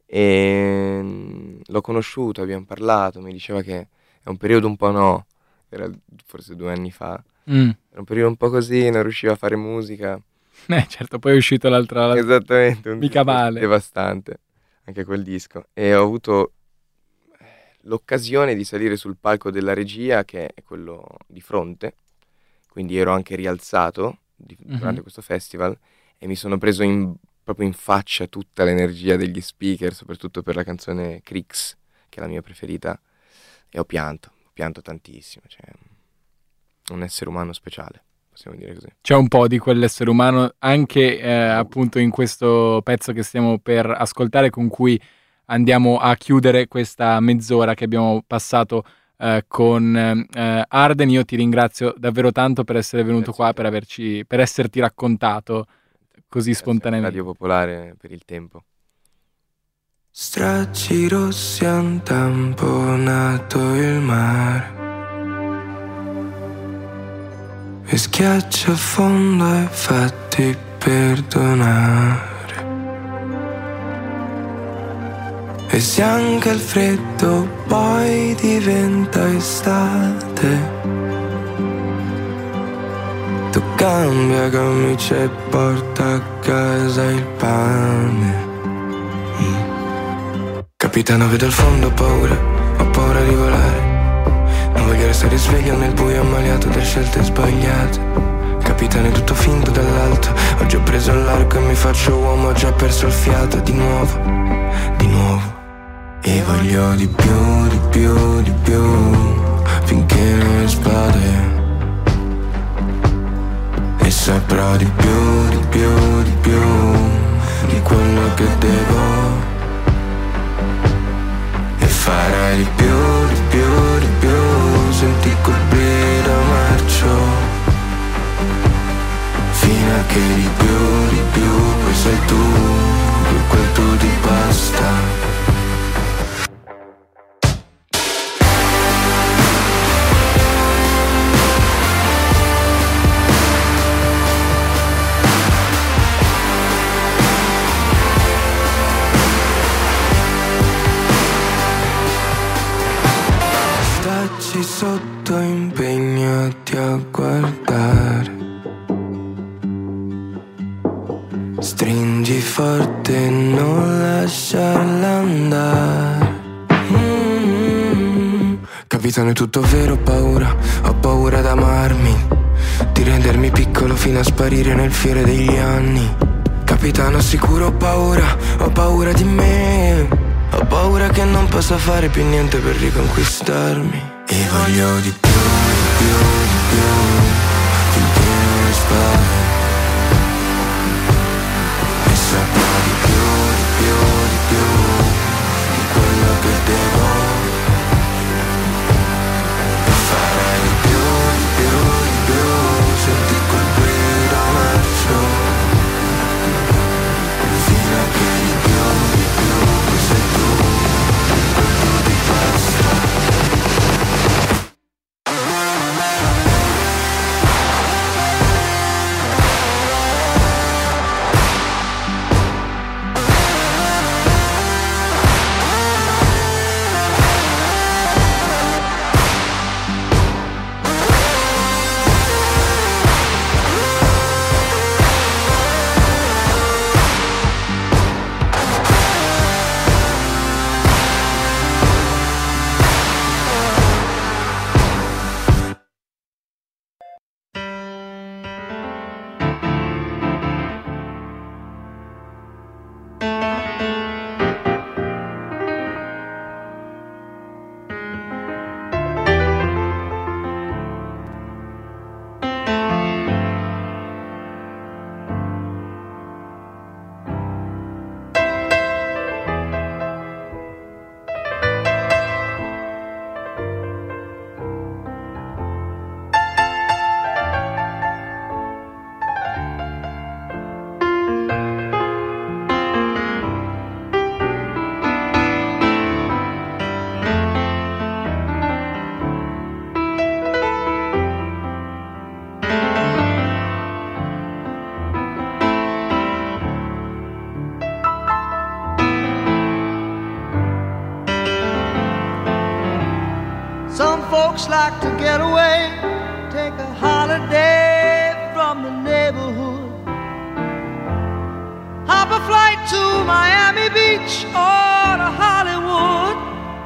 e l'ho conosciuto, abbiamo parlato, mi diceva che è un periodo un po' no, era forse 2 anni fa, era un periodo un po' così, non riusciva a fare musica. Certo, poi è uscito l'altra... Esattamente, un mica disco male. devastante, anche quel disco. E ho avuto l'occasione di salire sul palco della regia, che è quello di fronte, quindi ero anche rialzato durante questo festival, e mi sono preso proprio in faccia tutta l'energia degli speaker, soprattutto per la canzone Crix, che è la mia preferita, e ho pianto tantissimo, cioè un essere umano speciale, possiamo dire così. C'è un po' di quell'essere umano anche appunto in questo pezzo che stiamo per ascoltare, con cui andiamo a chiudere questa mezz'ora che abbiamo passato con Arden. Io ti ringrazio davvero tanto per essere venuto qua, per esserti raccontato così spontaneamente. Radio Popolare per il tempo. Stracci rossi han tamponato il mare e schiaccia a fondo e fatti perdonare. E se anche il freddo poi diventa estate, tu cambia camicia e porta a casa il pane. Capitano, vedo il fondo, ho paura di volare. Non voglio restare sveglio nel buio ammaliato da scelte sbagliate. Capitano, è tutto finto dall'alto. Ho già preso l'arco e mi faccio uomo, ho già perso il fiato di nuovo. E voglio di più, di più, di più, finché non esplode. E saprò di più, di più, di più, di quello che devo. E farai di più, di più, di più, senti quel brido marcio, fino a che di più, poi sei tu, quel tu ti basta. Sotto, impegnati a guardare. Stringi forte e non lasciarla andare. Capitano, è tutto vero, ho paura d'amarmi, di rendermi piccolo fino a sparire nel fiore degli anni. Capitano, sicuro ho paura di me, ho paura che non possa fare più niente per riconquistarmi. E voglio di più, di più, di più, finché non esplode. E saprò di più, di più, di più, di quello che devo. E farai di più, di più, di più, senti quel brido marcio, fino a che di più, poi sei tu, quel tu ti basta. folks like to get away, take a holiday from the neighborhood, hop a flight to Miami Beach or to Hollywood.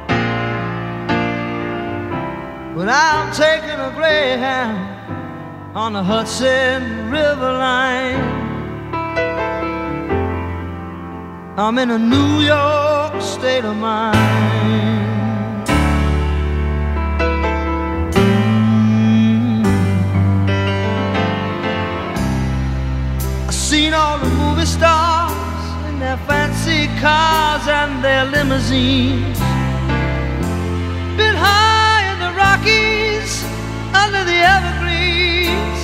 But I'm taking a Greyhound on the Hudson River line. I'm in a New York state of mind. I've seen all the movie stars in their fancy cars and their limousines, been high in the Rockies under the evergreens.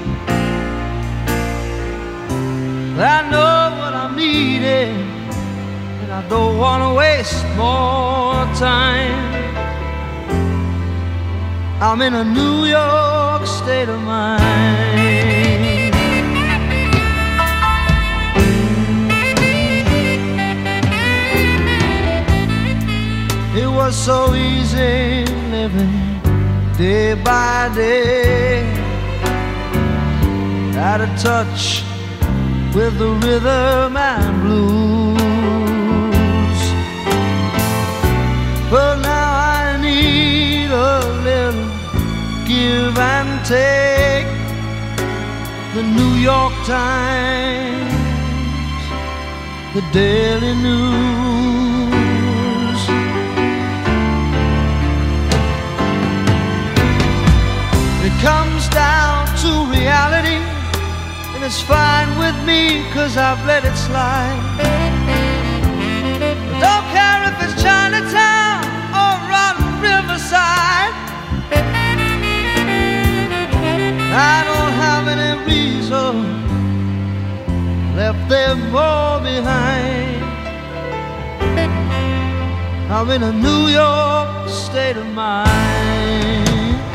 I know what I'm needing, and I don't want to waste more time. I'm in a New York state of mind. It was so easy living day by day, out of touch with the rhythm and blues. But now I need a little give and take. The New York Times, the Daily News. It comes down to reality, and it's fine with me, 'cause I've let it slide. I don't care if it's Chinatown or rotten Riverside. I don't have any reason, left them all behind. I'm in a New York state of mind.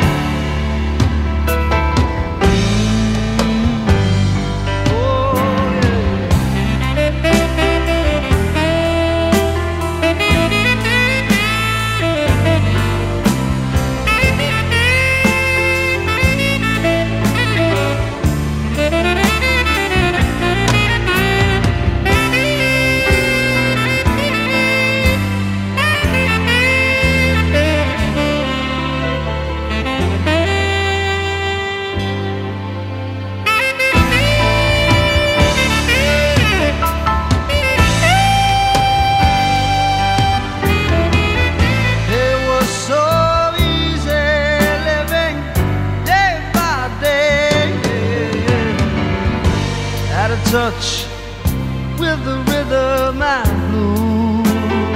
Touch with the rhythm and blues.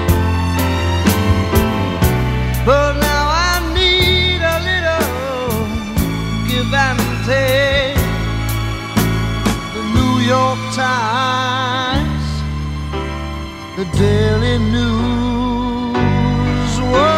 But now I need a little give and take. The New York Times, the Daily News. Whoa.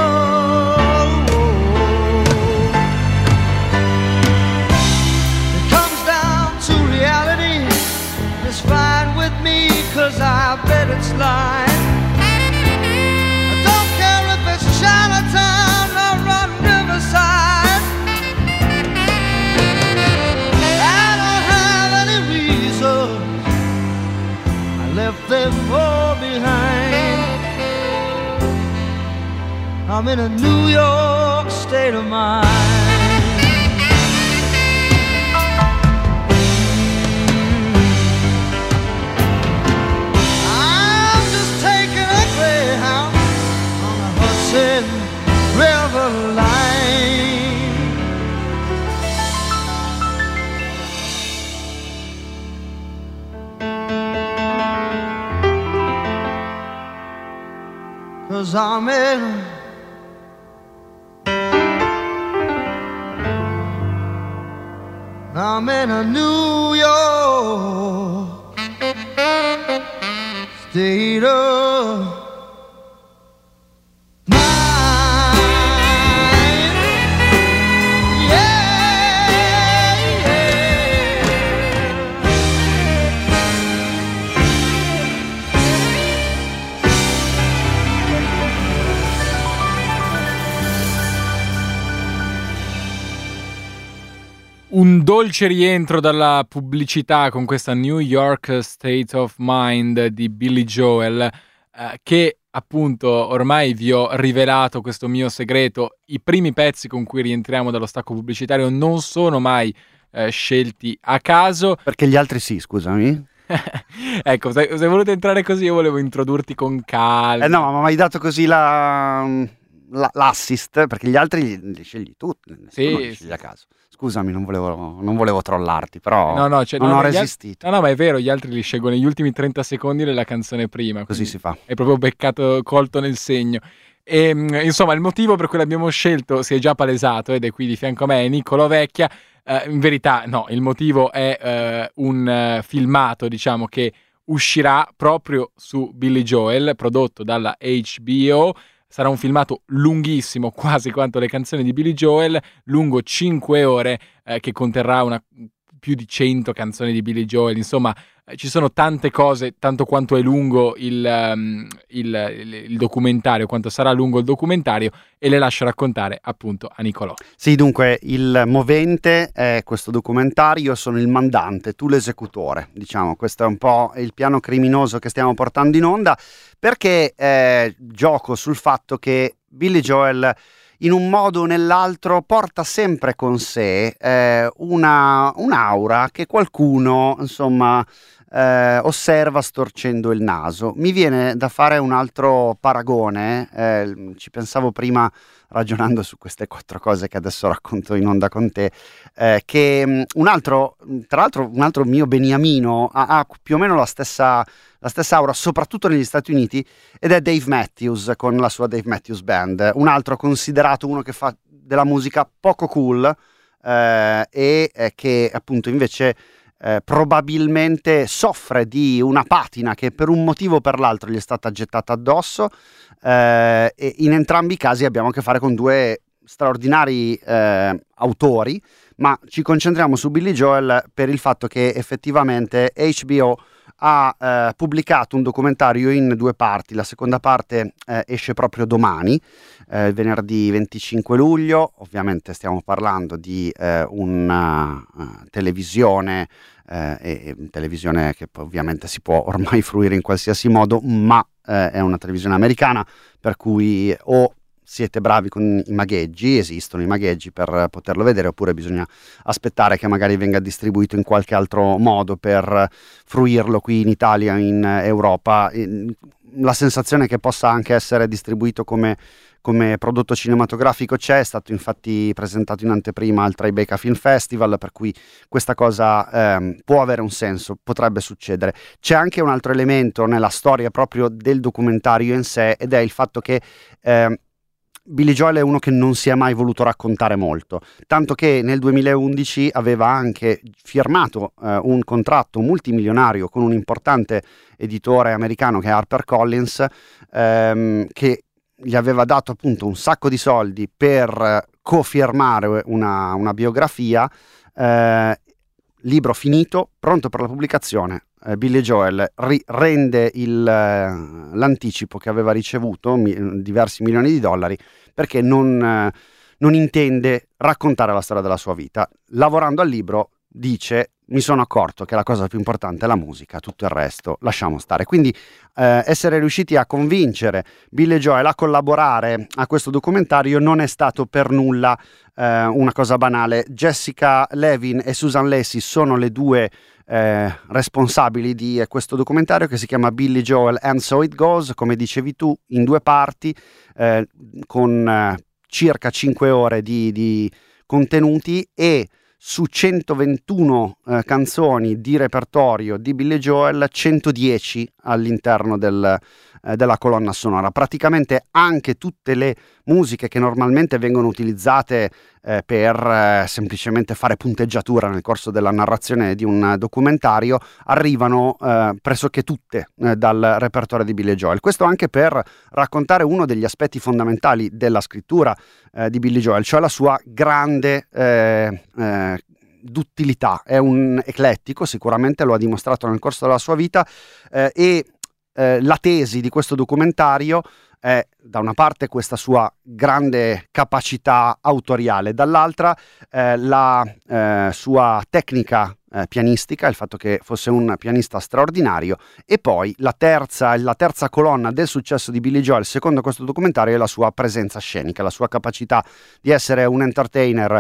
It's fine with me, 'cause I've let it slide. I don't care if it's Chinatown or on Riverside. I don't have any reason, I left them all behind. I'm in a New York state of mind. River line. 'Cause I'm in a New York state of dolce rientro dalla pubblicità con questa New York State of Mind di Billy Joel, che appunto ormai vi ho rivelato questo mio segreto. I primi pezzi con cui rientriamo dallo stacco pubblicitario non sono mai scelti a caso. Perché gli altri sì, scusami. Ecco, se volete entrare così io volevo introdurti con calma. No, ma mi hai dato così l'assist, perché gli altri li scegli tu, nessuno li scegli a caso. Scusami, non volevo trollarti, però non ho resistito. No, ma è vero, gli altri li scelgono negli ultimi 30 secondi della canzone prima. Così si fa. È proprio colto nel segno. E insomma, il motivo per cui l'abbiamo scelto si è già palesato, ed è qui di fianco a me, è Niccolò Vecchia. In verità, no, il motivo è un filmato, diciamo, che uscirà proprio su Billy Joel, prodotto dalla HBO. Sarà un filmato lunghissimo, quasi quanto le canzoni di Billy Joel, lungo 5 ore, che conterrà più di 100 canzoni di Billy Joel. Insomma, ci sono tante cose, tanto quanto è lungo il documentario, quanto sarà lungo il documentario, e le lascio raccontare appunto a Niccolò. Sì, dunque, il movente è questo documentario, io sono il mandante, tu l'esecutore, diciamo. Questo è un po' il piano criminoso che stiamo portando in onda, perché gioco sul fatto che Billy Joel, in un modo o nell'altro, porta sempre con sé un'aura che qualcuno, insomma, osserva storcendo il naso. Mi viene da fare un altro paragone, ci pensavo prima ragionando su queste 4 cose che adesso racconto in onda con te, che tra l'altro un altro mio beniamino ha più o meno la stessa aura, soprattutto negli Stati Uniti, ed è Dave Matthews con la sua Dave Matthews Band, un altro considerato uno che fa della musica poco cool, e che appunto invece probabilmente soffre di una patina che per un motivo o per l'altro gli è stata gettata addosso, e in entrambi i casi abbiamo a che fare con 2 straordinari autori, ma ci concentriamo su Billy Joel per il fatto che effettivamente HBO ha pubblicato un documentario in 2 parti. La seconda parte esce proprio domani, venerdì 25 luglio. Ovviamente stiamo parlando di una televisione, televisione che ovviamente si può ormai fruire in qualsiasi modo, ma è una televisione americana, per cui o siete bravi con i magheggi, esistono i magheggi per poterlo vedere, oppure bisogna aspettare che magari venga distribuito in qualche altro modo per fruirlo qui in Italia, in Europa. La sensazione che possa anche essere distribuito come prodotto cinematografico c'è, è stato infatti presentato in anteprima al Tribeca Film Festival, per cui questa cosa può avere un senso, potrebbe succedere. C'è anche un altro elemento nella storia proprio del documentario in sé, ed è il fatto che Billy Joel è uno che non si è mai voluto raccontare molto, tanto che nel 2011 aveva anche firmato un contratto multimilionario con un importante editore americano che è HarperCollins, che gli aveva dato appunto un sacco di soldi per cofirmare una biografia. Libro finito, pronto per la pubblicazione. Billy Joel rende l'anticipo che aveva ricevuto, diversi milioni di dollari, perché non intende raccontare la storia della sua vita. Lavorando al libro dice: mi sono accorto che la cosa più importante è la musica, tutto il resto lasciamo stare. Quindi essere riusciti a convincere Billy Joel a collaborare a questo documentario non è stato per nulla una cosa banale. Jessica Levin e Susan Lacy sono le 2 responsabili di questo documentario, che si chiama Billy Joel And So It Goes, come dicevi tu, in 2 parti, con circa 5 ore di contenuti, e su 121 canzoni di repertorio di Billy Joel, 110 all'interno della colonna sonora. Praticamente anche tutte le musiche che normalmente vengono utilizzate per semplicemente fare punteggiatura nel corso della narrazione di un documentario arrivano pressoché tutte dal repertorio di Billy Joel. Questo anche per raccontare uno degli aspetti fondamentali della scrittura di Billy Joel, cioè la sua grande duttilità. È un eclettico, sicuramente lo ha dimostrato nel corso della sua vita, e la tesi di questo documentario è da una parte questa sua grande capacità autoriale, dall'altra la sua tecnica pianistica, il fatto che fosse un pianista straordinario, e poi la terza colonna del successo di Billy Joel, secondo questo documentario, è la sua presenza scenica, la sua capacità di essere un entertainer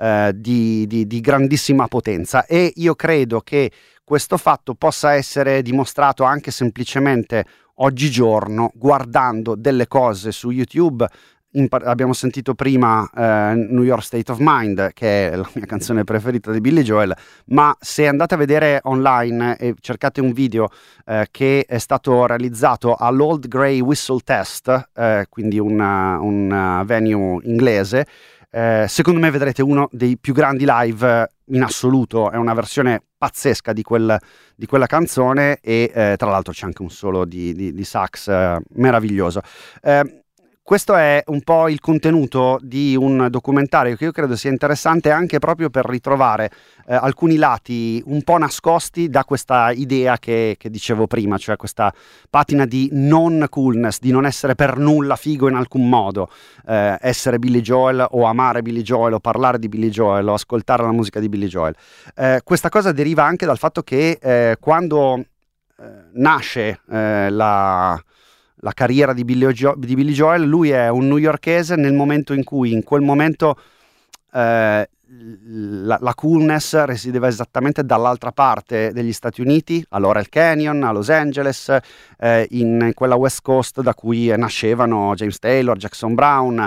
di grandissima potenza. E io credo che questo fatto possa essere dimostrato anche semplicemente oggigiorno guardando delle cose su YouTube. Abbiamo sentito prima New York State of Mind, che è la mia canzone preferita di Billy Joel, ma se andate a vedere online e cercate un video che è stato realizzato all'Old Grey Whistle Test, quindi un venue inglese, secondo me vedrete uno dei più grandi live in assoluto. È una versione pazzesca di quella canzone, e tra l'altro c'è anche un solo di sax meraviglioso. Questo è un po' il contenuto di un documentario che io credo sia interessante anche proprio per ritrovare alcuni lati un po' nascosti da questa idea che dicevo prima, cioè questa patina di non coolness, di non essere per nulla figo in alcun modo, essere Billy Joel o amare Billy Joel o parlare di Billy Joel o ascoltare la musica di Billy Joel. Questa cosa deriva anche dal fatto che quando nasce la carriera di Billy Joel, lui è un newyorkese nel momento in cui, in quel momento, la coolness risiedeva esattamente dall'altra parte degli Stati Uniti, a Laurel Canyon, a Los Angeles, in quella West Coast da cui nascevano James Taylor, Jackson Brown,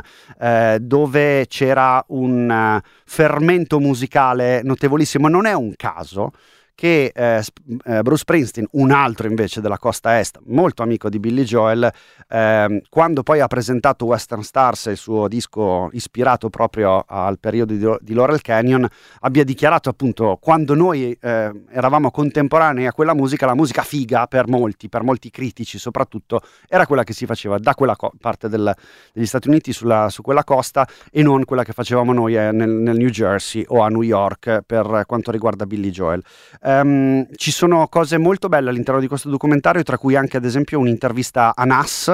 dove c'era un fermento musicale notevolissimo. Non è un caso che Bruce Springsteen, un altro invece della costa est, molto amico di Billy Joel, quando poi ha presentato Western Stars, il suo disco ispirato proprio al periodo di Laurel Canyon, abbia dichiarato appunto: quando noi eravamo contemporanei a quella musica, la musica figa per molti critici soprattutto, era quella che si faceva da quella parte degli Stati Uniti, su quella costa, e non quella che facevamo noi nel New Jersey o a New York per quanto riguarda Billy Joel. Ci sono cose molto belle all'interno di questo documentario, tra cui anche ad esempio un'intervista a Nas,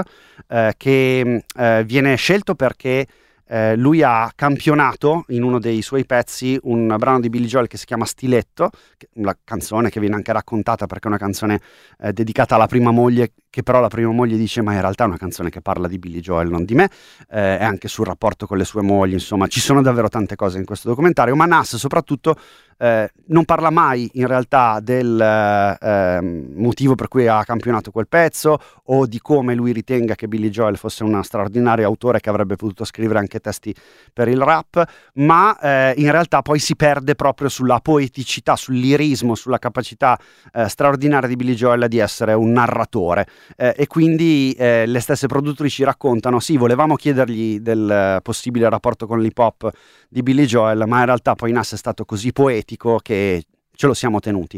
che viene scelto perché lui ha campionato in uno dei suoi pezzi un brano di Billy Joel che si chiama Stiletto, una canzone che viene anche raccontata perché è una canzone dedicata alla prima moglie, che però la prima moglie dice: ma in realtà è una canzone che parla di Billy Joel, non di me, e anche sul rapporto con le sue mogli. Insomma, ci sono davvero tante cose in questo documentario, ma Nas soprattutto non parla mai in realtà del motivo per cui ha campionato quel pezzo, o di come lui ritenga che Billy Joel fosse uno straordinario autore che avrebbe potuto scrivere anche testi per il rap, ma in realtà poi si perde proprio sulla poeticità, sul lirismo, sulla capacità straordinaria di Billy Joel di essere un narratore. E quindi le stesse produttrici raccontano: sì, volevamo chiedergli del possibile rapporto con l'hip hop di Billy Joel, ma in realtà poi Nas è stato così poetico che ce lo siamo tenuti.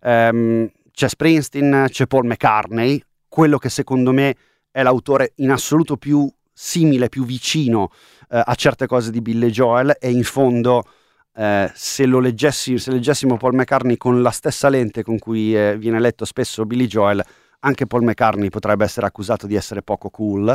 C'è Springsteen, c'è Paul McCartney, quello che secondo me è l'autore in assoluto più simile, più vicino a certe cose di Billy Joel, e in fondo se leggessimo Paul McCartney con la stessa lente con cui viene letto spesso Billy Joel, anche Paul McCartney potrebbe essere accusato di essere poco cool,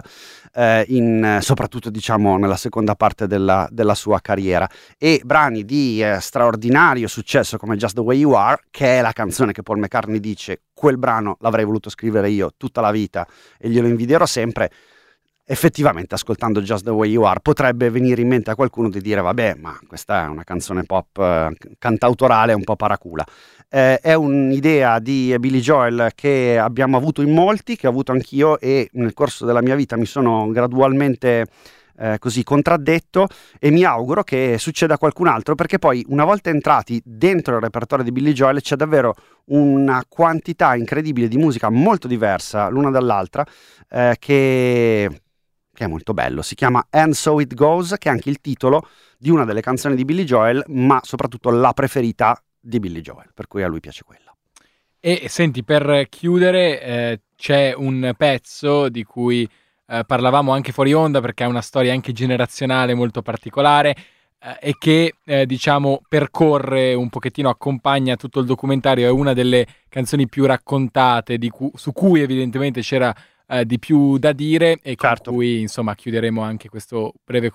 soprattutto diciamo nella seconda parte della sua carriera. E brani di straordinario successo come Just the Way You Are, che è la canzone che Paul McCartney dice: quel brano l'avrei voluto scrivere io tutta la vita e glielo invidierò sempre. Effettivamente, ascoltando Just the Way You Are, potrebbe venire in mente a qualcuno di dire: vabbè, ma questa è una canzone pop cantautorale un po' paracula. È un'idea di Billy Joel che abbiamo avuto in molti, che ho avuto anch'io, e nel corso della mia vita mi sono gradualmente così contraddetto, e mi auguro che succeda a qualcun altro, perché poi una volta entrati dentro il repertorio di Billy Joel c'è davvero una quantità incredibile di musica molto diversa l'una dall'altra, che è molto bello. Si chiama And So It Goes, che è anche il titolo di una delle canzoni di Billy Joel, ma soprattutto la preferita di Billy Joel, per cui a lui piace quella. E senti, per chiudere, c'è un pezzo di cui parlavamo anche fuori onda, perché ha una storia anche generazionale molto particolare, e che diciamo percorre un pochettino, accompagna tutto il documentario. È una delle canzoni più raccontate, su cui evidentemente c'era di più da dire e Certo. con cui insomma chiuderemo anche questo breve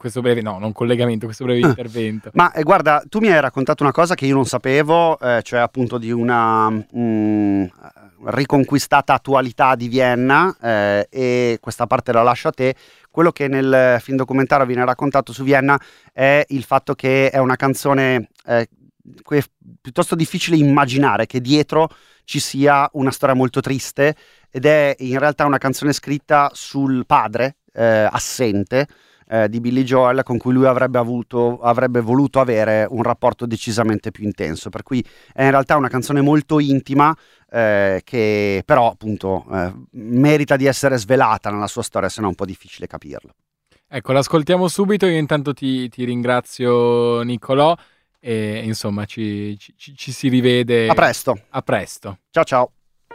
intervento. Ma guarda, tu mi hai raccontato una cosa che io non sapevo, cioè appunto di una riconquistata attualità di Vienna, e questa parte la lascio a te. Quello che nel film documentario viene raccontato su Vienna è il fatto che è una canzone piuttosto difficile immaginare che dietro ci sia una storia molto triste, ed è in realtà una canzone scritta sul padre assente di Billy Joel, con cui lui avrebbe voluto avere un rapporto decisamente più intenso, per cui è in realtà una canzone molto intima, che però appunto merita di essere svelata nella sua storia, se no è un po' difficile capirlo. Ecco, l'ascoltiamo subito. Io intanto ti ringrazio, Niccolò, e insomma ci si rivede A presto. A presto. Ciao ciao.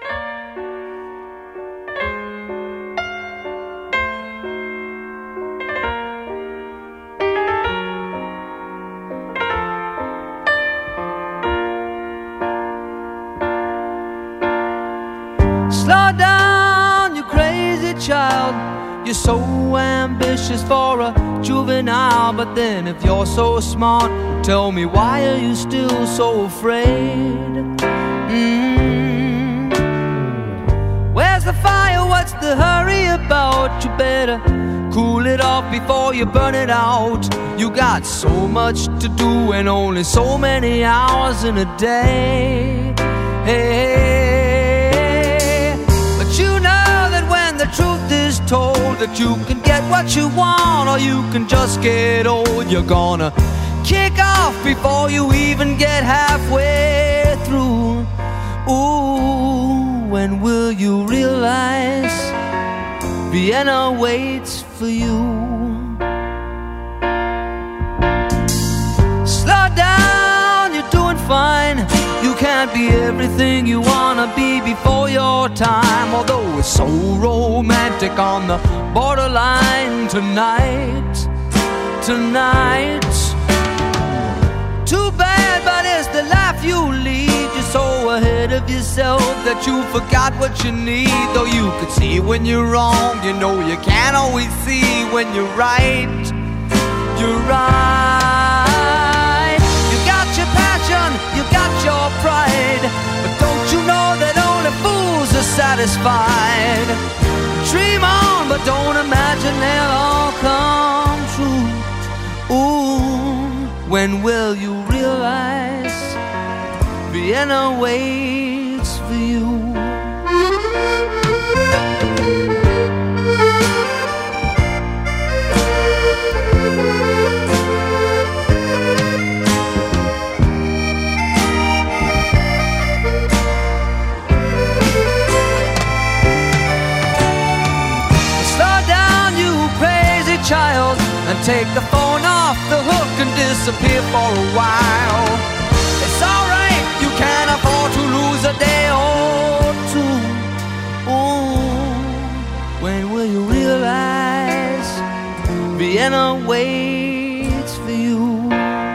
Slow down, you crazy child. You're so ambitious for a juvenile, but then if you're so smart, tell me, why are you still so afraid? Where's the fire? What's the hurry about? You better cool it off before you burn it out. You got so much to do and only so many hours in a day. Hey, but you know that when the truth is told, that you can get what you want or you can just get old. You're gonna kick off before you even get halfway through. Ooh, when will you realize Vienna waits for you? Slow down, you're doing fine. You can't be everything you wanna be before your time. Although it's so romantic on the borderline tonight. Too bad, but it's the life you lead. You're so ahead of yourself that you forgot what you need. Though you could see when you're wrong, you know you can't always see when you're right. You're right. You got your passion, you got your pride, but don't you know that only fools are satisfied? Dream on, but don't imagine they'll all come true. Ooh, when will you realize Vienna waits for you? Child, and take the phone off the hook and disappear for a while. It's alright, you can't afford to lose a day or two. Ooh, when will you realize Vienna waits for you?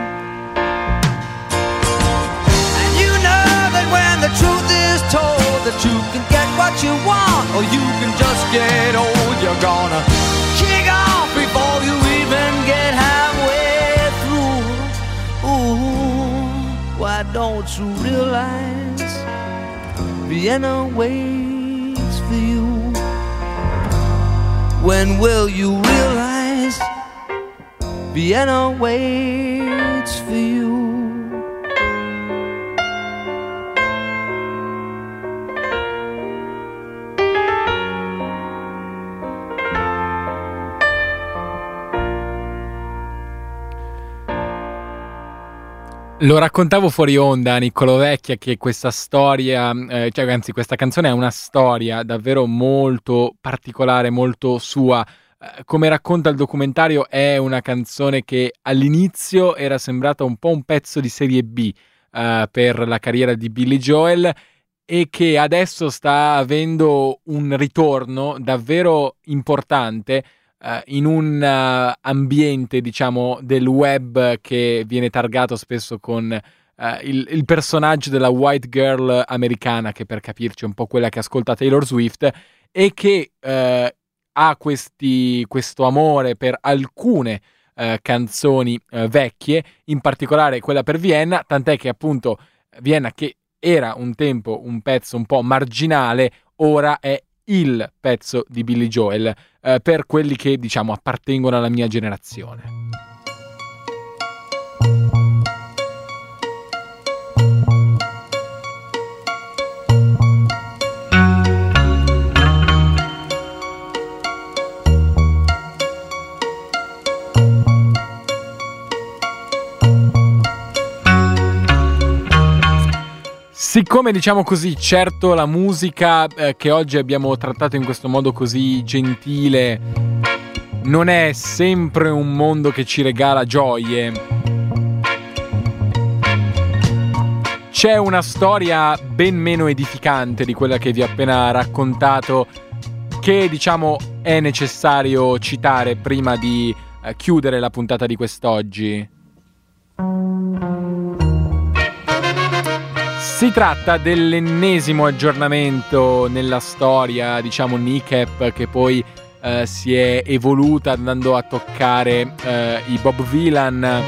And you know that when the truth is told, that you can get what you want or you can just get old. You're gonna kick off before you even get halfway through. Ooh, why don't you realize Vienna waits for you? When will you realize Vienna waits for you? Lo raccontavo fuori onda, Niccolò Vecchia, che questa storia, anzi questa canzone è una storia davvero molto particolare, molto sua. Come racconta il documentario, è una canzone che all'inizio era sembrata un po' un pezzo di serie B per la carriera di Billy Joel, e che adesso sta avendo un ritorno davvero importante in un ambiente, diciamo, del web che viene targato spesso con il personaggio della white girl americana, che per capirci è un po' quella che ascolta Taylor Swift, e che ha questo amore per alcune canzoni vecchie, in particolare quella per Vienna, tant'è che appunto Vienna, che era un tempo un pezzo un po' marginale, ora è il pezzo di Billy Joel per quelli che diciamo appartengono alla mia generazione. Siccome diciamo così, certo la musica che oggi abbiamo trattato in questo modo così gentile non è sempre un mondo che ci regala gioie. C'è una storia ben meno edificante di quella che vi ho appena raccontato, che diciamo è necessario citare prima di chiudere la puntata di quest'oggi. Si tratta dell'ennesimo aggiornamento nella storia, diciamo NICAP, che poi si è evoluta andando a toccare i Bob Vylan.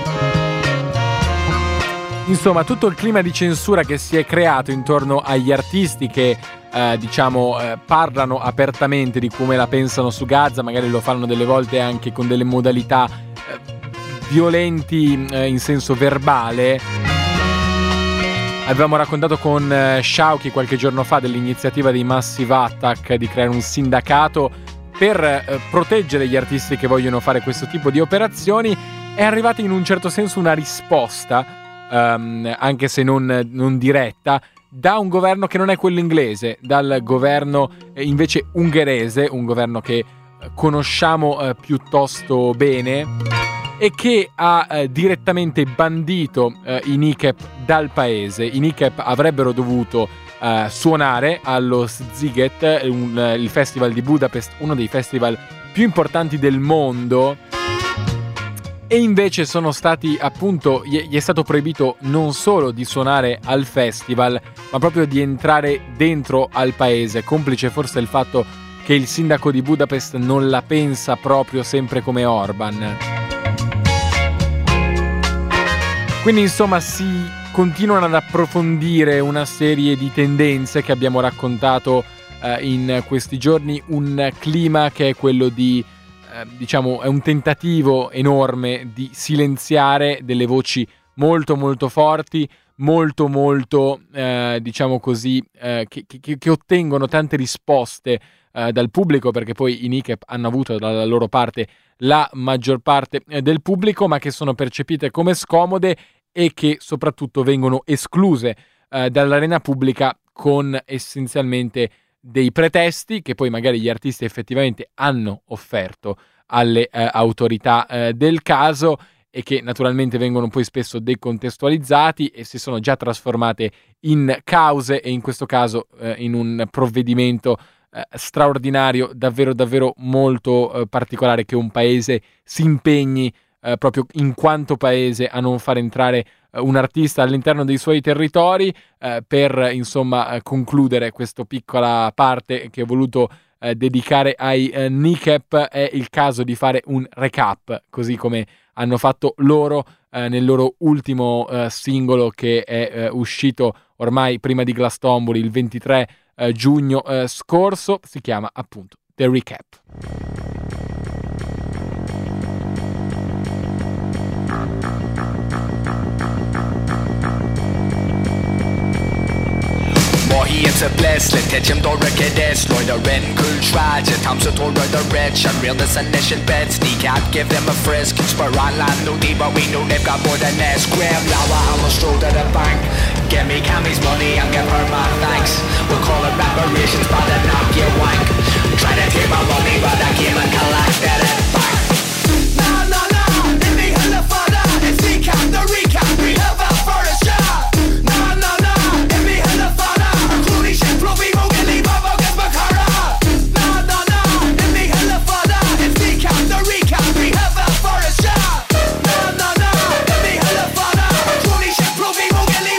Insomma, tutto il clima di censura che si è creato intorno agli artisti che parlano apertamente di come la pensano su Gaza, magari lo fanno delle volte anche con delle modalità violenti in senso verbale. Avevamo raccontato con Shauki qualche giorno fa dell'iniziativa dei Massive Attack di creare un sindacato per proteggere gli artisti che vogliono fare questo tipo di operazioni. È arrivata in un certo senso una risposta, anche se non diretta, da un governo che non è quello inglese, dal governo invece ungherese, un governo che conosciamo piuttosto bene, e che ha direttamente bandito i NICAP dal paese. I NICAP avrebbero dovuto suonare allo Sziget, il festival di Budapest, uno dei festival più importanti del mondo, e invece sono stati appunto, gli è stato proibito non solo di suonare al festival, ma proprio di entrare dentro al paese, complice forse il fatto che il sindaco di Budapest non la pensa proprio sempre come Orban. Quindi insomma si continuano ad approfondire una serie di tendenze che abbiamo raccontato in questi giorni, un clima che è quello di, è un tentativo enorme di silenziare delle voci molto molto forti, molto che ottengono tante risposte dal pubblico, perché poi i NICAP hanno avuto dalla loro parte la maggior parte del pubblico, ma che sono percepite come scomode e che soprattutto vengono escluse dall'arena pubblica con essenzialmente dei pretesti che poi magari gli artisti effettivamente hanno offerto alle autorità del caso, e che naturalmente vengono poi spesso decontestualizzati e si sono già trasformate in cause, e in questo caso in un provvedimento straordinario, davvero molto particolare, che un paese si impegni proprio in quanto paese a non far entrare un artista all'interno dei suoi territori. Per insomma concludere questa piccola parte che ho voluto dedicare ai NICAP, è il caso di fare un recap, così come hanno fatto loro nel loro ultimo singolo, che è uscito ormai prima di Glastonbury il 23 giugno scorso. Si chiama appunto The Recap. Mohigheten bläslet, tätjem dorreke des Leute ren kultraje, tamse torre the rich and real this and nation beds Sneak out, give them a frisk Spiral land, no deeper, we know they've got more than this Graham Lawa, I'ma stroll to the bank Give me Cammy's money and give her my thanks We'll call it reparations, but I knock you wank Try to take my money, but I came and collected it back No, let me hear the father It's the recap, we have a for a shot No, let me hear the father Recap, we have that for a shot. No, let me hear the father. Truly shit, prove me, won't get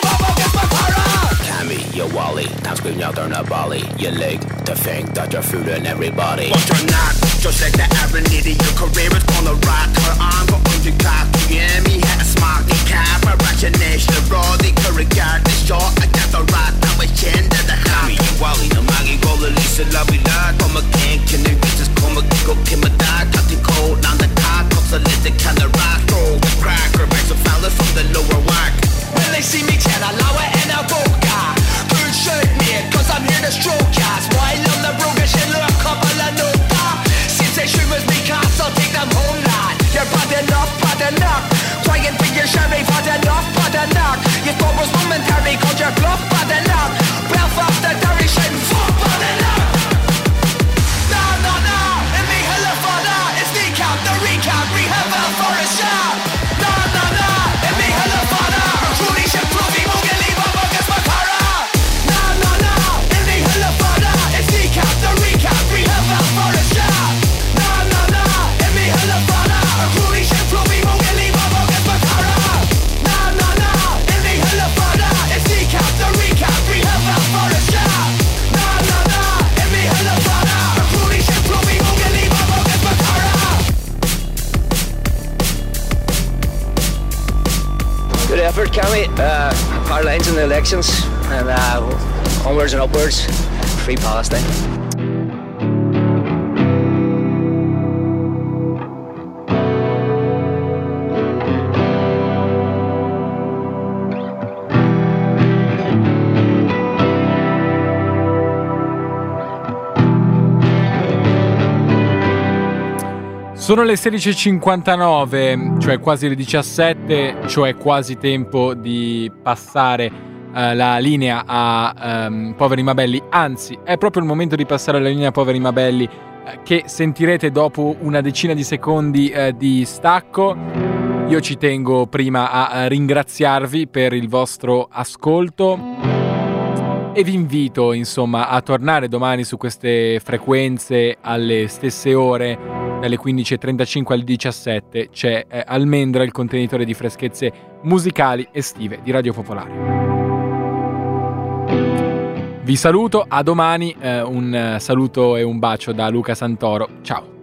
Bali. Time scream out on a Bali. Your leg to think that you're fooling everybody. But you're not, just like the average idiot. Your career is gonna rock. Her arm go undercut. You and me had a smart cap. A rationation, raw, the current guard. The short, I got the right. Now it's chin to the high. Me, Wally, the Maggie, go the Lisa, love me, lad. Come again, can you just come again? Go, Kim, a dog, cut the cold. Now the car, cups a lit, the kind of rock. Throw the cracker, back some fellas from the lower whack. When they see me, can I allow it and I'll go, guy. Good shirt, mate, cause I'm here to stroke ya. Smile on the broken shit, look, couple of nota. Since they shoot with me, cause I'll take them home, lad. You're bad enough, trying for your sherry, bad enough, you thought was momentary, called your bluff, bad enough. Breath off the direction, fuck, bad enough. No, it me hella fun, it's decap, the recap, rehab for a shot. No, it me hella fun, recruiting shit, proving, won't get leave up against my para. No, it me hella fun, it's decap, the recap, rehab for a shot. No, it me hella fun, recruiting shit, proving, won't get leave up against my para. No, it me hella fun, it's decap, the recap, rehab for a shot. No, it me hella fun, recruiting shit, proving, won't get leave up against my para. Good effort, Cammy. Power lines in the elections, and onwards and upwards. Free Palestine. Sono le 16:59, cioè quasi le 17, cioè quasi tempo di passare la linea a Poveri Mabelli. Anzi, è proprio il momento di passare la linea a Poveri Mabelli, che sentirete dopo una decina di secondi di stacco. Io ci tengo prima a ringraziarvi per il vostro ascolto e vi invito insomma a tornare domani su queste frequenze alle stesse ore, dalle 15:35 alle 17. C'è Almendra, il contenitore di freschezze musicali estive di Radio Popolare. Vi saluto, a domani, un saluto e un bacio da Luca Santoro, ciao.